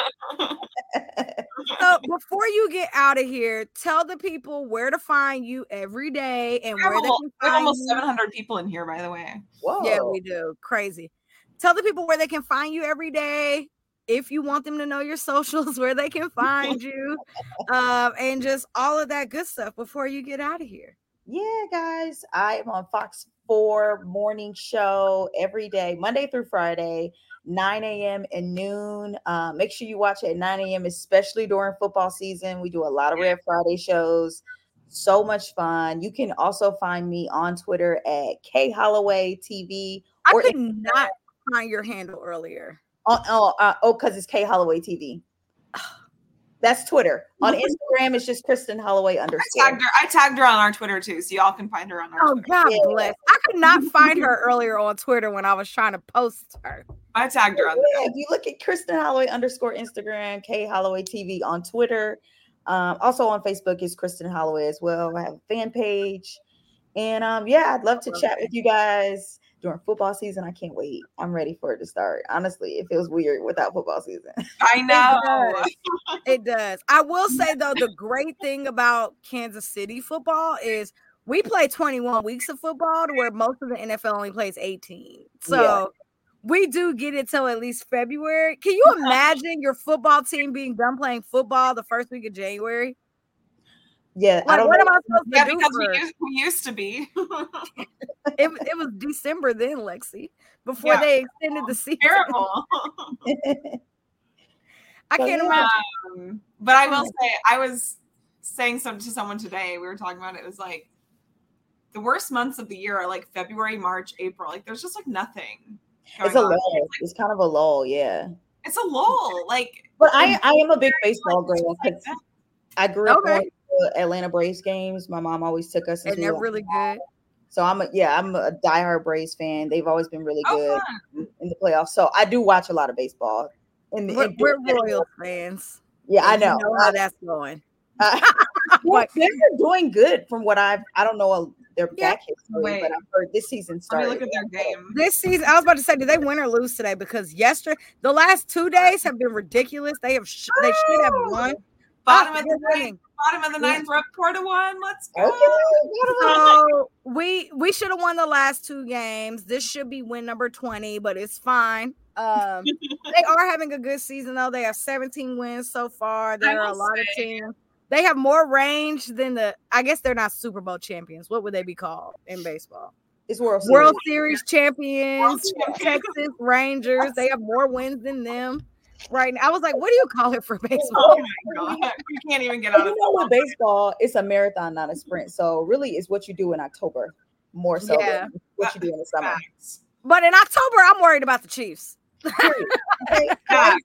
C: So before you get out of here, tell the people where to find you every day and
B: we have,
C: where they
B: almo-
C: can
B: we have
C: find
B: almost
C: you.
B: seven hundred people in here, by the way.
D: Whoa.
C: Yeah, we do. Crazy. Tell the people where they can find you every day. If you want them to know your socials, where they can find you, um, and just all of that good stuff before you get out of here.
D: Yeah, guys. I am on Fox four morning show every day, Monday through Friday, nine a.m. and noon. Uh, make sure you watch it at nine a.m., especially during football season. We do a lot of Red Friday shows. So much fun. You can also find me on Twitter at K Holloway T V.
C: I
D: Or
C: could not find your handle earlier.
D: Oh, oh, uh, oh, because it's K Holloway T V. That's Twitter. On Instagram, it's just Kristen Holloway
B: I
D: underscore.
B: tagged her. I tagged her on our Twitter too, so y'all can find her on our
C: Oh,
B: Twitter.
C: God
D: Yeah.
C: bless. I could not find her earlier on Twitter when I was trying to post her.
B: I tagged her on there.
D: Yeah, if you look at Kristen Holloway underscore Instagram, K Holloway T V on Twitter. Um, also on Facebook is Kristen Holloway as well. I have a fan page. And um, yeah, I'd love to chat with you guys during football season. I can't wait. I'm ready for it to start. Honestly, it feels weird without football season.
B: I know.
C: does. It does. I will say though, the great thing about Kansas City football is we play twenty-one weeks of football to where most of the N F L only plays eighteen. So
D: Yeah.
C: we do get it till at least February. Can you imagine your football team being done playing football the first week of January?
D: Yeah, I
C: Like,
D: don't
C: what
D: know.
C: am I supposed to
B: Yeah,
C: do?
B: because
C: For,
B: we used, we used to be.
C: it, it was December then, Lexi, before
B: Yeah.
C: they extended the season.
B: Terrible.
C: I
D: So,
C: can't
D: yeah.
C: imagine.
B: Um, but I will say, I was saying something to someone today. We were talking about it. It was like the worst months of the year are like February, March, April. Like there's just like nothing.
D: It's
B: going
D: a
B: on.
D: lull. It's kind of a lull, yeah.
B: It's a lull. Like,
D: But I, I am a big baseball girl because I grew up
C: Okay.
D: going to Atlanta Braves games. My mom always took us. since
C: And
D: we
C: they're
D: were-
C: really good.
D: So I'm a yeah, I'm a diehard Braves fan. They've always been really
B: oh,
D: good
B: fun.
D: in the playoffs. So I do watch a lot of baseball. And,
C: We're,
D: and-
C: we're Royals fans.
D: yeah, I
C: and you
D: know.
C: know how that's going.
D: Uh, well, they're doing good from what I've. I don't know uh, their
C: Yeah.
D: back history,
B: Wait.
D: but I've heard this season
B: Let me
D: started.
B: look at their game.
C: This season, I was about to say, did they win or lose today? Because yesterday, the last two days have been ridiculous. They have, sh- they should have won.
B: Bottom
C: Ah,
B: of
C: they're
B: the ninth.
C: winning.
B: Bottom of the ninth. We're up four to one. Let's go.
D: Okay,
C: So we we should have won the last two games. This should be win number twenty, but it's fine. Um, they are having a good season though. They have seventeen wins so far. There are a lot say. of teams. They have more range than the. I guess they're not Super Bowl champions. What would they be called in baseball?
D: It's World Series,
C: World Series champions.
B: World Champions.
C: Texas Rangers. They have more wins than them. Right now, I was like, "What do you call it for baseball?"
B: Oh my God. You can't even get out
D: you
B: of
D: know, with baseball, it's a marathon, not a sprint. So really, it's what you do in October more so yeah. than what you do in the summer.
B: Facts.
C: But in October, I'm worried about the Chiefs.
D: okay.
C: I,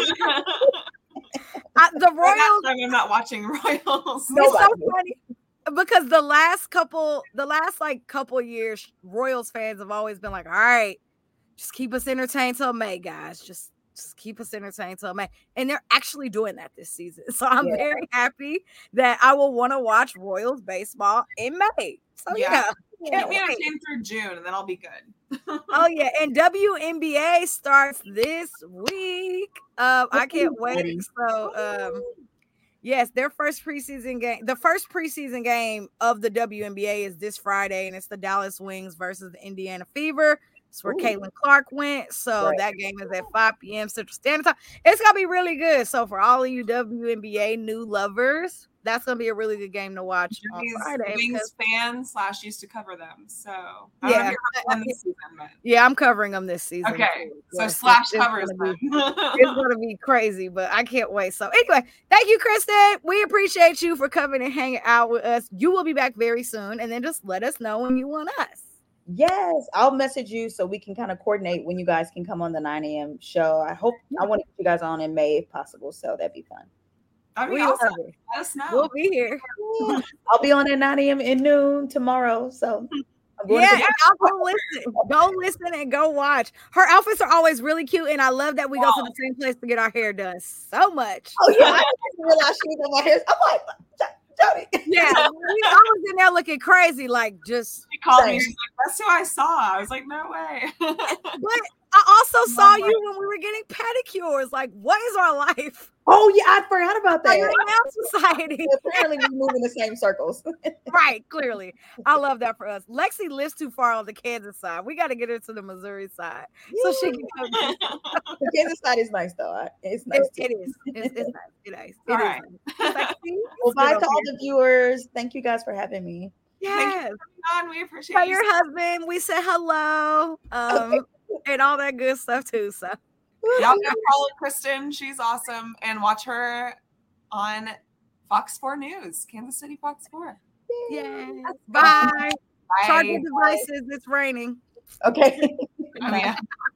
C: the Royals.
B: I'm not watching Royals.
C: It's so funny because the last couple, the last like couple years, Royals fans have always been like, "All right, just keep us entertained till May, guys. Just, just keep us entertained till May." And they're actually doing that this season. So I'm yeah. very happy that I will want to watch Royals baseball in May. So yeah. yeah.
B: Keep me entertained through June, and then I'll be good.
C: Oh yeah, and W N B A starts this week. Um, I can't wait. So, um, yes, their first preseason game, the first preseason game of the W N B A is this Friday, and it's the Dallas Wings versus the Indiana Fever. It's where Ooh. Caitlin Clark went. So right. that game is at five p.m. Central Standard Time. It's gonna be really good. So for all of you W N B A new lovers, that's gonna be a really good game to watch on Friday.
B: Wings
C: because...
B: fan slash used to cover them, so I
C: yeah,
B: don't know if you're them this season, but...
C: yeah, I'm covering them this season.
B: Okay,
C: too.
B: so
C: yeah,
B: slash
C: it's
B: covers
C: gonna
B: them.
C: Be, it's gonna be crazy, but I can't wait. So anyway, thank you, Kristen. We appreciate you for coming and hanging out with us. You will be back very soon, and then just let us know when you want us.
D: Yes, I'll message you so we can kind of coordinate when you guys can come on the nine a.m. show. I hope I want to get you guys on in May if possible, so that'd be fun.
B: That'd be
C: we'll
B: awesome. Let us know.
C: We'll be here.
D: I'll be on at nine a.m. in noon tomorrow. So
C: I'm going yeah, to- and I'll go listen. Go listen and go watch. Her outfits are always really cute, and I love that we wow. go to the same place to get our hair done so much.
D: Oh yeah, I didn't realize she was on my hair. I'm like, Jody.
C: Yeah, I was in there looking crazy, like just.
B: She called me. She's like, "That's who I saw." I was like, "No way."
C: But I also saw you when we were getting pedicures. Like, what is our life?
D: Oh yeah, I forgot about that.
C: Our society.
D: Apparently, we move in the same circles.
C: Right, clearly. I love that for us. Lexi lives too far on the Kansas side. We got to get her to the Missouri side yeah. so she can come.
D: The Kansas side is nice though. It's nice.
C: It, it is. It's, it's nice. It is. It
B: all
C: is
B: right.
C: Nice.
D: Well, bye to all the viewers. Thank you guys for having me.
C: Yes.
B: On. We appreciate
C: By
B: you.
C: your husband. We said hello. Um, okay. And all that good stuff too. So
B: y'all go follow Kristen. She's awesome. And watch her on Fox four News, Kansas City Fox four.
C: Yeah. Bye. Bye. Charge your devices. It's raining.
D: Okay.
B: Oh, yeah.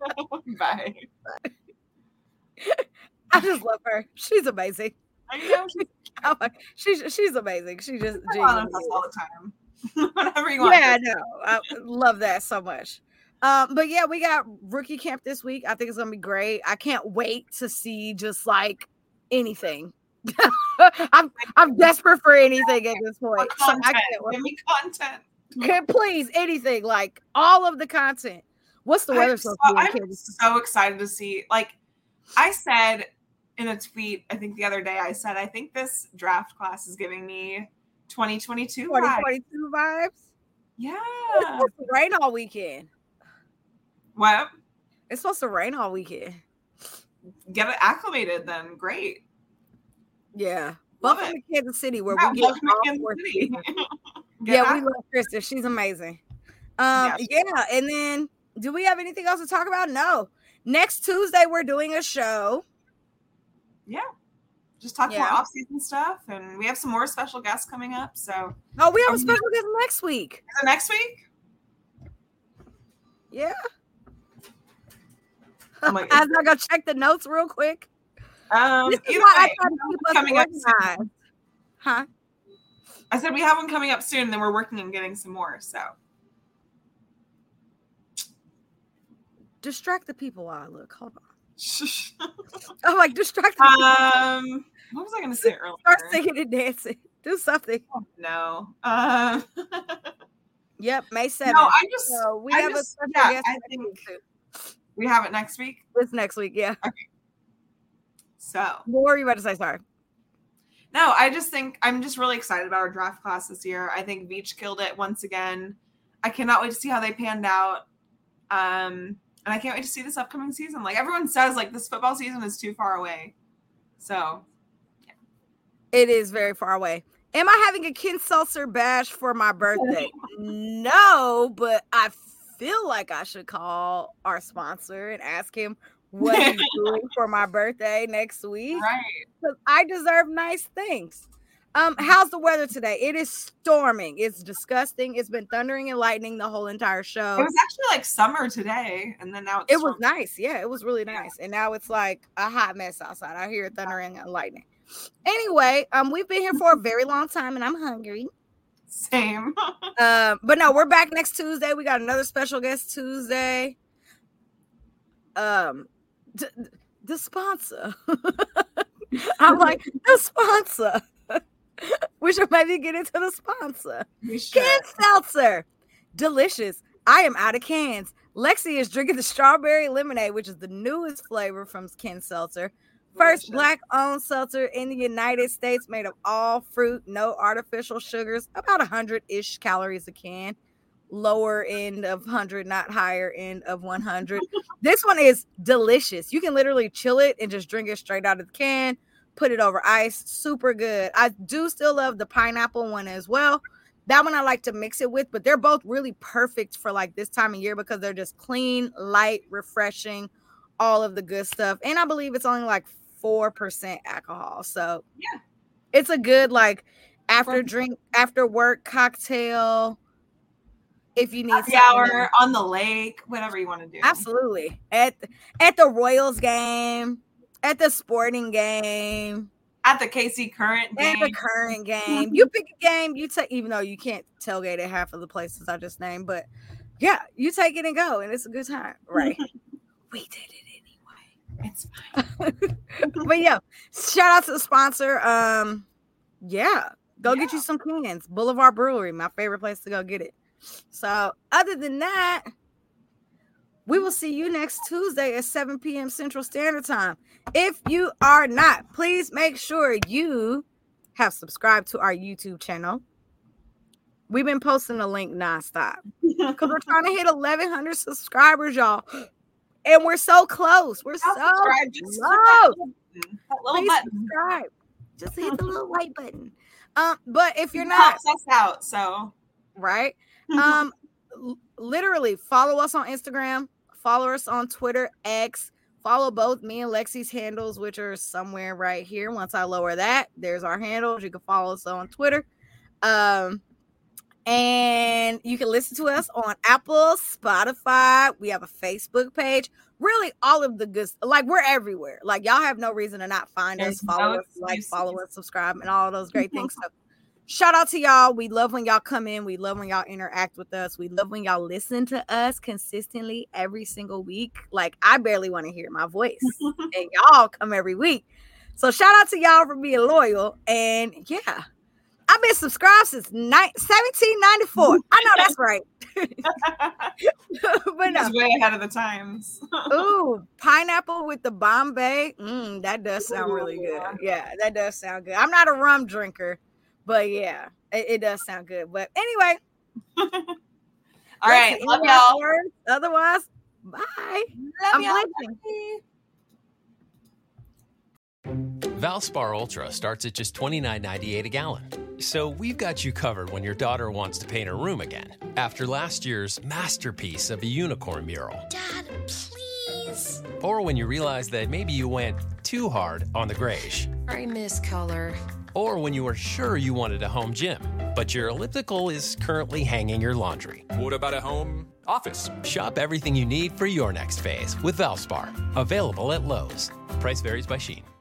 B: Bye.
C: Bye. I just love her. She's amazing.
B: I know. She's,
C: oh my, she's she's amazing. She just
B: on us all the time. Whatever you want.
C: Yeah, I know. I love that so much. Um, but yeah, we got rookie camp this week. I think it's gonna be great. I can't wait to see just like anything. I'm I'm desperate for anything at this point. So I can't
B: Give me content.
C: Can, please, anything, like all of the content. What's the weather
B: I'm
C: so,
B: so, I'm so excited to see. Like I said in a tweet, I think the other day, I said I think this draft class is giving me twenty twenty-two
C: twenty twenty-two vibes. vibes.
B: Yeah,
C: it's supposed to rain all weekend.
B: What?
C: It's supposed to rain all weekend.
B: Get it acclimated then. Great.
C: Yeah. Welcome to Kansas City where
B: yeah,
C: we get
B: Kansas City.
C: Yeah, acclimated. We love Kristen. She's amazing. Um, yes. Yeah, and then do we have anything else to talk about? No. Next Tuesday we're doing a show.
B: Yeah. Just talk
C: yeah.
B: more off-season stuff, and we have some more special guests coming up. So
C: oh, we have um, a special guest next week.
B: Is it next week?
C: Yeah.
B: Oh my
C: I'm not gonna check the notes real quick.
B: Um,
C: this is
B: either
C: why
B: way,
C: I to keep us
B: coming up
C: organized. Huh?
B: I said we have one coming up soon, and then we're working on getting some more. So
C: distract the people while I look. Hold on. I'm like distract. The
B: um, what was I going to say earlier?
C: Start singing and dancing. Do something.
B: Oh, no. Um.
C: Yep, May seventh.
B: No, I just.
C: So we
B: I
C: have
B: just,
C: a
B: yeah,
C: guest
B: I think we have it next week.
C: It's next week, yeah.
B: Okay. So.
C: What were you about to say? Sorry.
B: No, I just think I'm just really excited about our draft class this year. I think Veach killed it once again. I cannot wait to see how they panned out. Um, And I can't wait to see this upcoming season. Like everyone says, like this football season is too far away. So, yeah.
C: It is very far away. Am I having a Ken Seltzer bash for my birthday? No, but I feel like I should call our sponsor and ask him what he's doing for my birthday next week.
B: Right.
C: Because I deserve nice things. Um, how's the weather today? It is storming. It's disgusting. It's been thundering and lightning the whole entire show.
B: It was actually like summer today, and then now it's
C: it was
B: storming.
C: nice. Yeah, it was really nice. And now it's like a hot mess outside. I hear thundering and lightning. Anyway, um, we've been here for a very long time, and I'm hungry.
B: Same.
C: um, but no, we're back next Tuesday. We got another special guest Tuesday. Um, d- the sponsor. I'm like the sponsor. We should maybe get into the sponsor. Ken Seltzer. Delicious. I am out of cans. Lexi is drinking the strawberry lemonade, which is the newest flavor from Ken Seltzer. First black-owned seltzer in the United States, made of all fruit, no artificial sugars, about one hundred-ish calories a can. Lower end of one hundred, not higher end of one hundred. This one is delicious. You can literally chill it and just drink it straight out of the can. Put it over ice. Super good. I do still love the pineapple one as well. That one I like to mix it with, but they're both really perfect for like this time of year because they're just clean, light, refreshing, all of the good stuff. And I believe it's only like four percent alcohol. So
B: yeah,
C: it's a good like after drink, after work cocktail. If you need
B: happy hour on the lake, whatever you want to do.
C: Absolutely. At at the Royals game. At the sporting game.
B: At the K C Current game.
C: At the Current game. You pick a game, you take, even though you can't tailgate at half of the places I just named, but yeah, you take it and go, and it's a good time. Right. We did it anyway.
B: It's fine.
C: But yeah, shout out to the sponsor. Um, yeah, go
B: yeah.
C: get you some cans. Boulevard Brewery, my favorite place to go get it. So other than that, we will see you next Tuesday at seven p.m. Central Standard Time. If you are not, please make sure you have subscribed to our YouTube channel. We've been posting a link nonstop because we're trying to hit eleven hundred subscribers, y'all. And we're so close. We're so
B: subscribe. Just
C: close.
B: That little
C: Please
B: button.
C: subscribe. Just hit the little white button. Um, but if you're
B: It
C: not,
B: helps us out. So
C: right? Um, l- literally follow us on Instagram. Follow us on Twitter, X. Follow both me and Lexi's handles, which are somewhere right here. Once I lower that, there's our handles. You can follow us on Twitter. Um, and you can listen to us on Apple, Spotify. We have a Facebook page. Really, all of the good, like we're everywhere. Like y'all have no reason to not find
B: There's
C: us, follow
B: no
C: us, like,
B: excuses.
C: follow us, subscribe, and all of those great things. So shout out to y'all. We love when y'all come in. We love when y'all interact with us. We love when y'all listen to us consistently every single week. Like I barely want to hear my voice, and y'all come every week. So shout out to y'all for being loyal. And yeah, I've been subscribed since seventeen ninety-four. I know that's right. But no.
B: It's way ahead of the times.
C: Ooh, pineapple with the Bombay. Mm, that does sound really good. Yeah, that does sound good. I'm not a rum drinker. But yeah, it, it does sound good. But anyway.
B: All right. Love y'all.
C: Words. Otherwise, bye.
B: Love
C: I'm
B: y'all.
C: blinking.
A: Valspar Ultra starts at just twenty-nine ninety-eight a gallon. So we've got you covered when your daughter wants to paint her room again. After last year's masterpiece of a unicorn mural.
E: Dad, please.
A: Or when you realize that maybe you went too hard on the grayish.
E: I miss color.
A: Or when you were sure you wanted a home gym, but your elliptical is currently hanging your laundry.
F: What about a home office?
A: Shop everything you need for your next phase with Valspar. Available at Lowe's. Price varies by Shein.